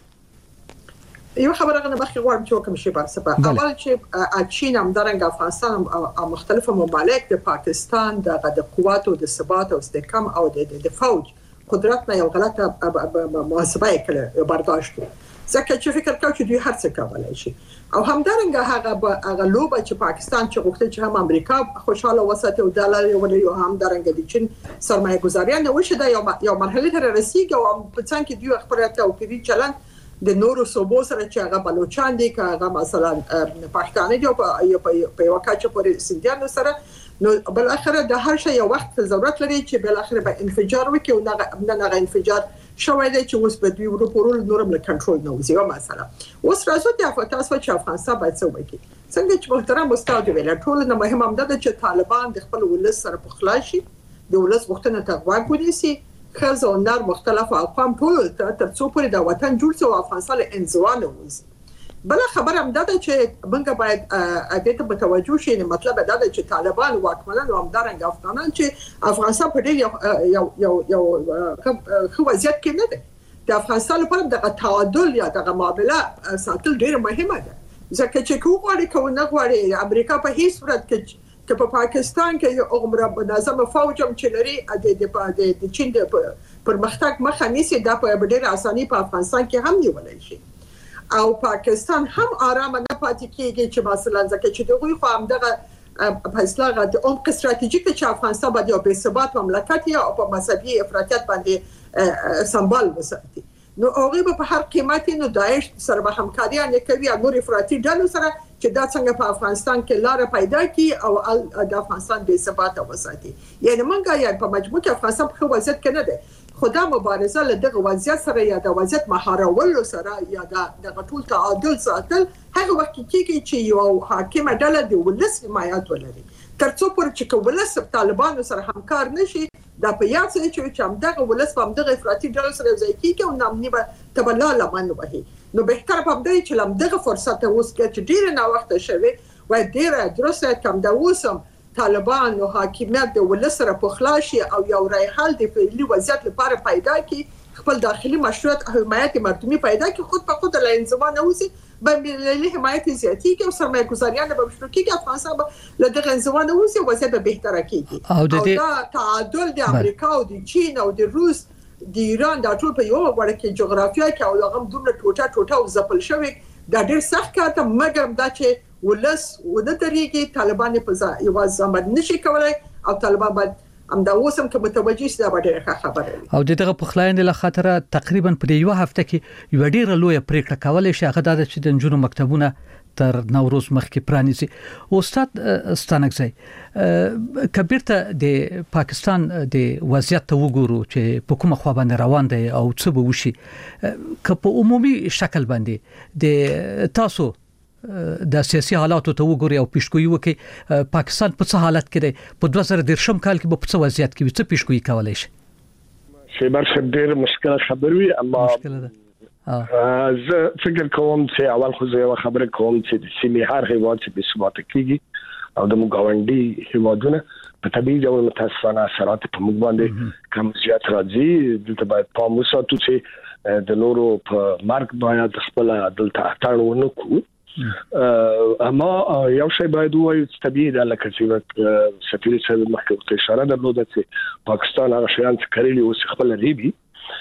سره یو خبره غواړم چې وکم شي برسبه اول چې چین هم درنګ افغانستان او مختلفو ممالک د پاکستان د قواتو د ثبات او استحکام او د فوج قدرت نه یو غلطه محاسبه کړه برداشت ځکه چې فکر کوي چې دوی هر څه کولای شي او همدارنګه هغه لوبه چې پاکستان چې غوښتل چې هم امریکا خوشاله وساتي او ډالر ولري او همدارنګه د چین سرمایه گذاریان وشي دا یو مرحله ته رسیدي او په څنګه کې دوی خبرات او پیری چلن د نورو صوبو سره چې هغه بلوچستان دي که هغه مثلا پښتانه دي په یو کاچه پورې سندیانو سره نو بل اخره د هر شي یو وخت ضرورت لري چې بل اخره به انفجار وکړي او نه انفجار شوی دی چې اوس به دوی ورپورول نورم له کنټرول نه وځي او مثلا اوس راځو ته تاسو چې افغانستان باید څه وکړي څنګه چې محترم استاد ویل ټول نه مهم هم ده چې طالبان د خپل ولس سره په خلاصي د ولس وختونه ته غواړي ونیسي خزو نار مختلف اقوام ټول تر څو پورې د وطن جوړ شي او افغانستان انزوا نه وځي. بل خبر هم ده چې موږ باید اته ته متوجه شي نه مطلب دا ده چې طالبان واکمنان او همدارنګ افغانان چې افغانستان په ډېر یو خو وضعیت کې نه ده د افغانستان لپاره د تعادل یا د معاملې ساتل ډېر مهمه ده ځکه چې کوم غواړي نه غواړي امریکا په هیڅ صورت کې په پاکستان کې عمره منظم فوجم چې لري د چین د پرمختګ مخه نیسي دا په ډېر اساني په افغانستان کې هم نیولای شي او پاکستان هم آرام نه پاتې کیږي چې مثلا ځکه چې دوی خو هم دغه فیصله غواړي عمق استراتیژیک چې افغانستان باندې او بې ثبات مملکت یا په مذهبي افراطیت باندې سمبال وساتي نو هغه په هر قیمت نو داعش سره به همکاري نه کوي او نور افراطي ډلو سره چې دا څنګه په افغانستان کې لار پیدا کی او د افغانستان بې ثبات وساتي یعنی موږ یا په مجموع کې افغانستان په وضعیت کې نه ده خدا مبارزه له دغه وضعیت سره یا د وضعیت مهارولو سره یا د ټول تعادل ساتل هغه وخت کې چې یو حاکم ډله د ولس حمایت ولري ترڅو پر چې ولس طالبانو سره همکار نشي دا په یاد سره چې هم دغه ولس په دغه افراطي ډلو سره ځای کیږي او نامني به تبلا لمن وهي نو به تر په دې چې لم دغه فرصت اوس کې چې ډیر نه وخت شوي و ډیر درسته کم دا اوسم طالبان او حاکمیت د ولس سره په خلاصي او یو رای حل د فعلی وضعیت لپاره پیدا کی خپل داخلي مشروعیت او حمایت مردمي پیدا کی خود په خود له انضمام نه وسی به حمایت زیاتی کې او سرمایه گذاریان به مشروعي کې افغانستان به له دغه انضمام نه وسی وضعیت به بهتره کیږي او دا تعادل د امریکا او د چین او د روس د ایران د ټول په یو وړ کې جغرافیه کې او هغه دومره ټوټه او ځپل شوی دا ډیر سخت کار ته مګر دا چې ولس ونه تريږي طالبان په یو ځمد نشي کولای او طالبان باید هم دا اوسم که متوجه شي دا ډیره خبره او دغه په خلاین له خاطر تقریبا په یو هفته کې یو ډیره لوی پریکړه کولای شي هغه د چې د جنونو مکتبونه تر نوروز مخکې پرانیزي استاد ستانکزی کبیرته د پاکستان د وضعیت ته وګورو چې په کومه خوا باندې روان دی او څه به وشي که په عمومي شکل باندې د تاسو د سیاسي حالاتو ته وګوري او پیشګویي وکړي پاکستان په څه حالت کې دی په 2013 کال کې په څه وضعیت کې څه پیشګویي کولای شي شیبر ډېر مشکل خبر وي اما زه فکر کوم چې اول خو زه خبره کوم چې د سیمې هر هیواد چې به ثبات کیږي او د مګاونډي هیوادونه په طبيعي ډول متاسفانه اثرات په موږ باندې کم زیات راځي. دلته باید پام وساتو چې د نورو په مارک باید خپل دلته اټاړ ونه کو. اما یو شی باید وایو چې طبيعي د لکه چې سفیر صاحب مخکې اشاره درلوده چې پاکستان هغه شیان چې کړی او خپل ریبي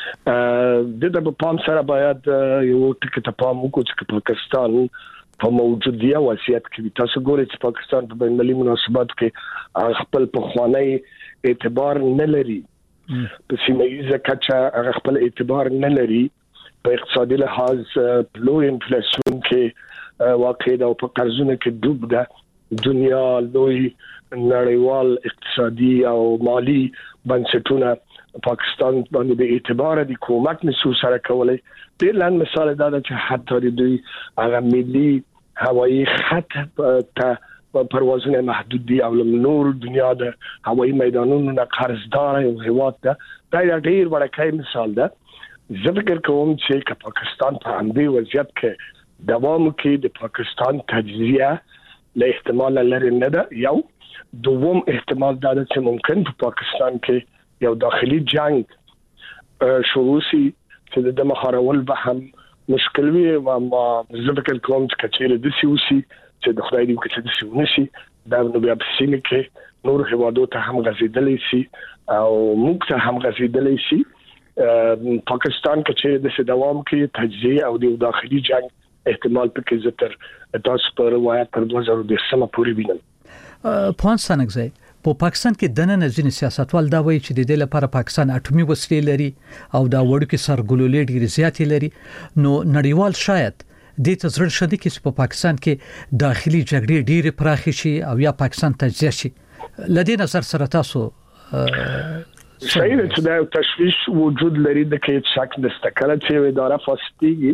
د پام سره باید یو ټکی ته پام وکړو چې پاکستان په موجوده وضعیت کې تاسو ګورئ چې پاکستان په بینالمللي مناسبات کې خپل پخوانی اعتبار نه لري، په سیمه‌ییزه کچه خپل اعتبار نه لري، په اقتصادي لحاظ لوی انفلیسیون کې واقع ده او په قرضونو کې ډوب ده. دنیا لوی نړیوال اقتصادي او مالی بنسټونه پاکستان باندې به اعتبار دي کومک نشو سره کولای. ډېر لاندې مثال دا ده چې حتی د دوی هغه ملي هوایي خط ته پروازونه محدود دي او نور دنیا د هوایي میدانونو نه قرضدار یو هیواد ده. دا ډېر وړاندې مثال ده. زه فکر کوم چې پاکستان په همدې وضعیت کې دوام کې د پاکستان تجزیه له احتمال لري نه ده. یو دوم احتمال دا ده چې ممکن په پاکستان کې یو داخلي جنگ شروع شي چې د مخارول به هم مشکل وي. ما زه فکر کوم چې کچېره د سیوسی چې د خدای دې کې چې ونشي دا نو بیا په سیمه کې نور هوادو ته هم غزیدلې شي او موږ ته هم غزیدلې شي. پاکستان کې د دوام کې تجزیه او د داخلي جنگ احتمال پکې زتر تاسو په روایت تر 2010 پورې وینم. پوهاند سانګزی په پاکستان کې دننه ځینې سیاستوال دا وایي چې د دې لپاره پاکستان اټومي وسلې لري او دا وړوکې سرګلولې ډېرې زیاتې لري. نو نړیوال شاید د تزړه شدي کې په پاکستان کې داخلي جګړې ډېرې پراخې شي او یا پاکستان تجزیه شي. لدې نظر سره تاسو صحیح ده چې دا تشویش وجود لري د کې شک نشته. کله چې اداره فاسدېږي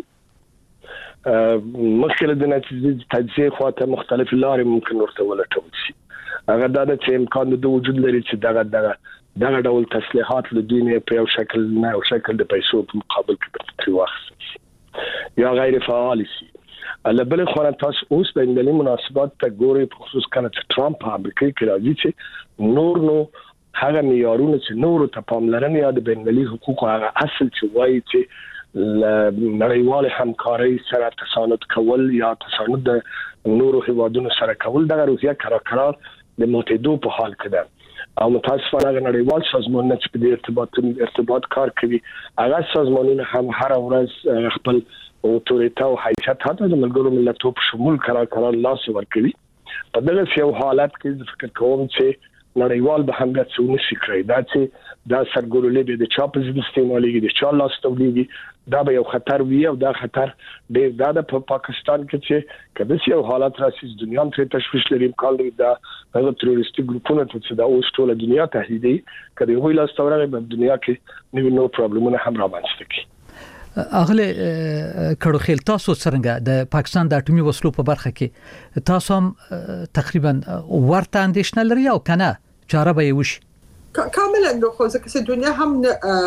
مخکې د نتیجې تجزیه خواته مختلف لارې ممکن ورته ولټول شي. هغه دا چې امکان د وجود لري چې دغه ډول تسلیحات له دنیا په یو شکل د پیسو په مقابل کې په واخیستل شي یا غیر فعال شي. بل خو تاسو اوس په بینالمللي مناسبات ته ګورئ، په خصوص کنه چې ټرامپ په امریکا کې راځي چې نو هغه معیارونه چې نور ته پاملرنه یا د بینالمللي حقوقو هغه اصل چې وایي چې نړیوال همکاري سره تساند کول یا تساند د نورو هیوادونو سره کول دغه روحیه قرار د متحدو په حال کې ده او متاسفانه نړیوال سازمانونه چې په دې ارتباط کار کوي هغه سازمانونه هم هر ورځ خپل اوتوریته او حیثیت حتی د ملګرو ملتونو په شمول قرار لاس ورکوي. په دغه یو حالت کې فکر کوم چې نړیوال به هم څه نشي کړی. دا چې دا سرګلولې به د چا په ضد استعمالېږي د چا لاس تولیږي دا به یو خطر وي او دا خطر ډېر دا په پاکستان کې چې کله یو حالت راشي دنیا ته تشویش لري امکان لري دا هغه تروریستي ګروپونه چې دا اوس ټول دنیا تهدیدي کله وی لاس تورغه په دنیا کې نو پرابلمونه هم رامنځته کوي. اغله کړو خیل تاسو څنګه د پاکستان د اټومي وسلو په برخه کې تاسو هم تقریبا ورته اندیشنه لري او کنه چاره به وشي؟ کاملا نو خو ځکه دنیا هم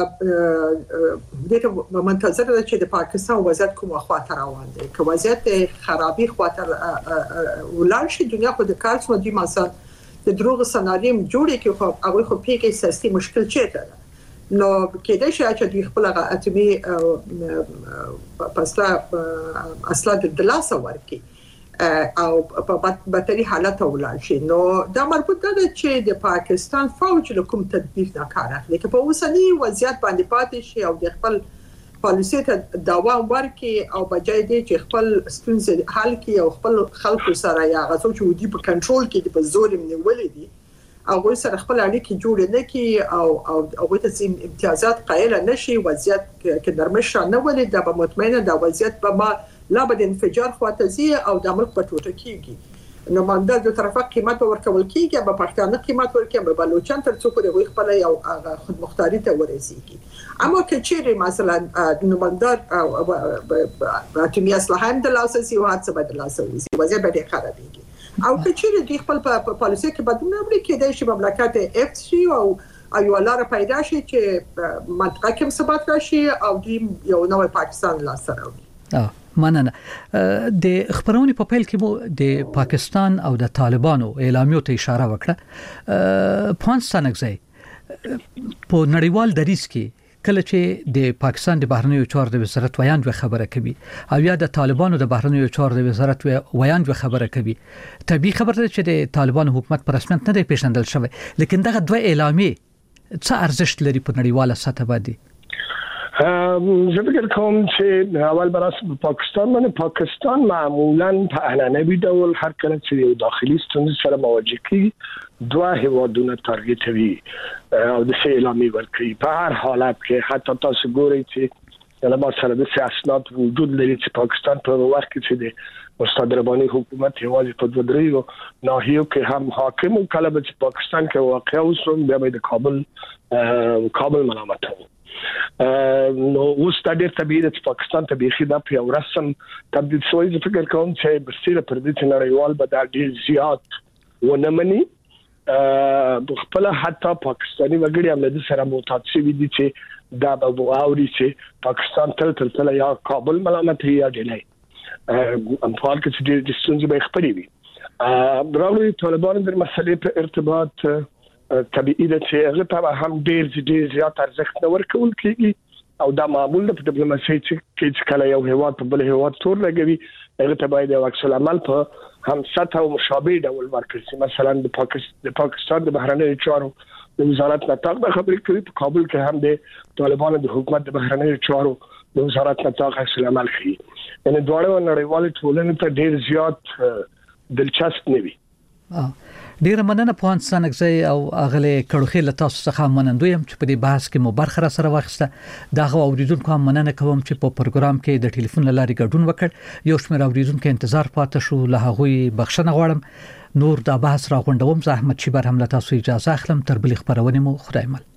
دغه منتظر ده چې د پاکستان وضعیت کومه خواته روان دی. که وضعیت خرابي خواته ولر شي دنیا خو د کارت مو دی مثلا د دروغ سناریو جوړي کې خو هغه خو پیګي سیستم مشکل چیرته نو کېدای شي چې دوی خپل اټومي اصلا د لاسه ورکی او په بدتري حالت ولر شي. نو دا مربوط ده چې د پاکستان فوج له کوم تدبیر نه کار اخلي چې په اوسنی وضعیت باندې پاتې شي او د خپل پالیسي ته دوام ورکړي او بجای دی چې خپل ستونزې حل کړي او خپل خلکو سره یا غوښتل چې ودی په کنټرول کې په زور نیولې دي او سره خپل اړیکې جوړ نه کړي او ته امتیازات قایل نشي وضعیت کې نرمش نه ولې د مطمئنه د وضعیت په ما لا بد انفجار خواتزي او د ملک په ټوټه کېږي. نو مانده د طرفه قیمت ورکول کېږي به پښتانه قیمت ورکړي به بلوچستان تر څو د خپل یو خود مختاري ته ورسیږي. اما کچېره مثلا نماندار اټومي اسلحه هم د لاسه او هڅه به د لاسه وځي وضعیت به خرابېږي او کچېره د خپل په پالیسي کې بدلون راوړي کېدای شي مملکت اف سي او یو لار پیدا شي چې منطقه کې ثبات راشي او د یو نوې پاکستان لاسه راوړي. مننه. د خبرونې په پیل کې مو د پاکستان او د طالبانو اعلامیو ته اشاره وکړه. افغانستان کې په نړیوال دریځ کې کله چې د پاکستان د بهرنیو چارو د وزارت ویاند خبره کوي او یا د طالبانو د بهرنیو چارو د وزارت ویاند خبره کوي، طبيعي خبره ده چې د طالبانو حکومت پر رسمیت نه دی پیژندل شوی، لیکن دغه دوه اعلامیه څه ارزښت لري په نړیواله سطح باندې؟ زه فکر کوم چې اول براس پاکستان معمولا په اعلانوي ډول هر کله چې یو داخلي ستونزې سره مواجه کیږي دوه هیوادونه ټارګټوي او د اعلامي ورکړي. په هر حالت کې حتی تاسو ګورئ چې له ما سره د سیاست وجود لري چې پاکستان په وخت کې چې د استاد رباني حکومت یوازې په دوه ناحیو کې هم حاکم او کله چې پاکستان کې واقع اوسون بیا د کابل ملامت وو. نو اوس د دې طبيعي د پاکستان طبيعي د یو رسم تبدیل شوی. زه فکر کوم چې بسیره پر دې چې نړیوال به د ډیر زیات ونمني خپل حتی پاکستاني وګړي هم د سره معتاد شوي دي چې دا به اوري چې پاکستان تل یا کابل ملامت یا ډیلی امثال کې چې د ستونزې به خپلې وي. راغلي طالبان د مسلې په ارتباط طبيعي ده چې هغه ته هم ډیر زیات ارزښت نه ورکول کیږي او دا معمول د ډیپلوماسي چې کله یو هیواد په بل هیواد تور لګوي هغه ته باید یو عکس العمل په هم سطح او مشابه ډول ورکړي. مثلا د پاکستان د بهرنیو چارو د وزارت نطاق د خبرې کوي، په کابل کې هم د طالبانو د حکومت د بهرنیو چارو د وزارت نطاق عکس العمل کوي. یعنی دواړه نړیوال ټولنې ته ډیر زیات دلچسپ نه وي. ډیر مننه افغانستان کې او اغله کړوخې له تاسو څخه منندویم چې په دې بحث کې مو برخه را سره واخیسته. دغه اوریدونکو هم مننه کوم چې په پروګرام کې د ټلیفون لارې ګډون وکړ. یو شمېر اوریدونکو انتظار پاتې شو، له هغه بخښنه غواړم. نور دا بحث را غونډوم. زه احمد شیبر هم له تاسو اجازه اخلم. تر بلې خبرونه مو خدای مل.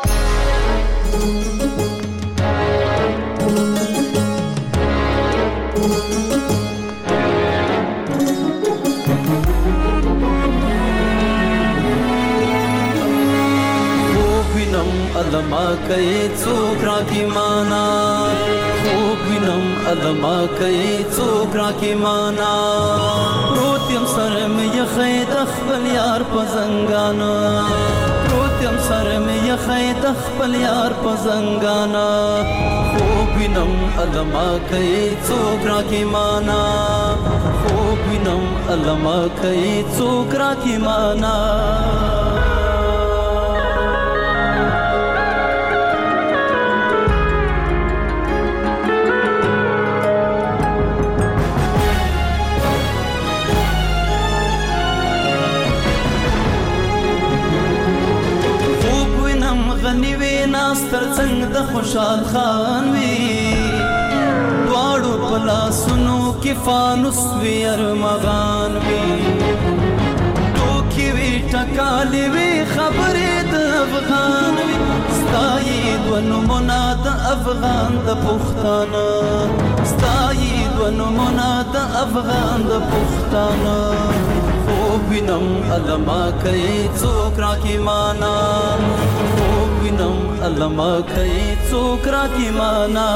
علما کوي څوک راکی معنا خوب وینم علما کوي څوک راکی معنا پروتیم سره مې خید خپل یار په زنګانا پروتیم سره مې خید خپل یار په زنګانا خوب وینم علما کوي څوک راکی معنا خوب وینم علما کوي څوک راکی معنا ناستر څنګه د خوشحال خان وی دواړو پلاسونو کې فانوس وی ارمغان وی توکي وی ټکالي وی خبرې د افغان وی ستایي ونو مناد افغان د پښتانه ستایي ونو مناد افغان د پښتانه خوب وینم علما کوي څوک راکی معنا خوب وینم علما کوي څوک راکی معنا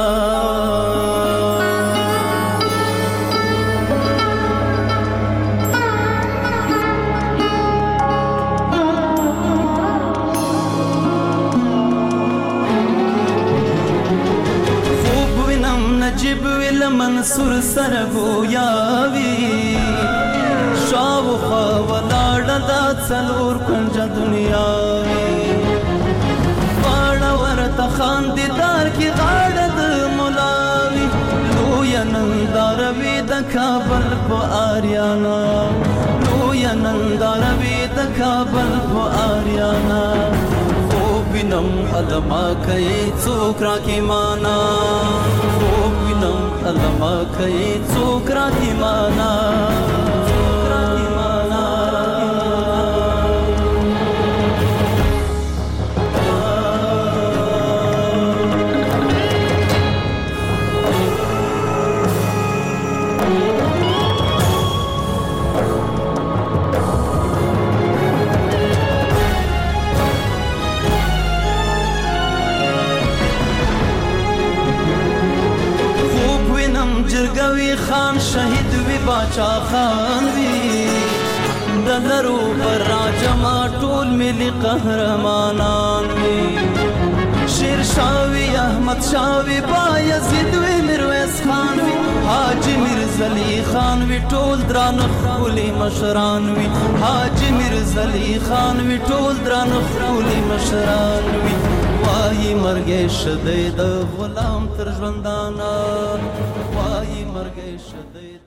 خوب وینم نجیب ویل منصور سره گویا وی شاو خوا ولاړه دا څلور کنجه دنیا واړه ورته خاندیدار کې غاړه د مولاوي لویه ننداروي د کابل په آریانا لویه ننداروي د کابل په آریانا خوب وینم علما کوي څوک راکی معنا خوب وینم علما کوي څوک راکی معنا شهید وی باچا خان وی دلرو پر راجما ټول ملي قهرمانان وی شیر شاوی احمد شاوی بایزید وی میرویس خان وی حاجی میرزلی خان وی ټول دران خولي مشران وی حاجی میرزلی خان وی ټول دران خولي مشران وی وای مرګ شدید غلام تر ژوندانا وای مرګ شدید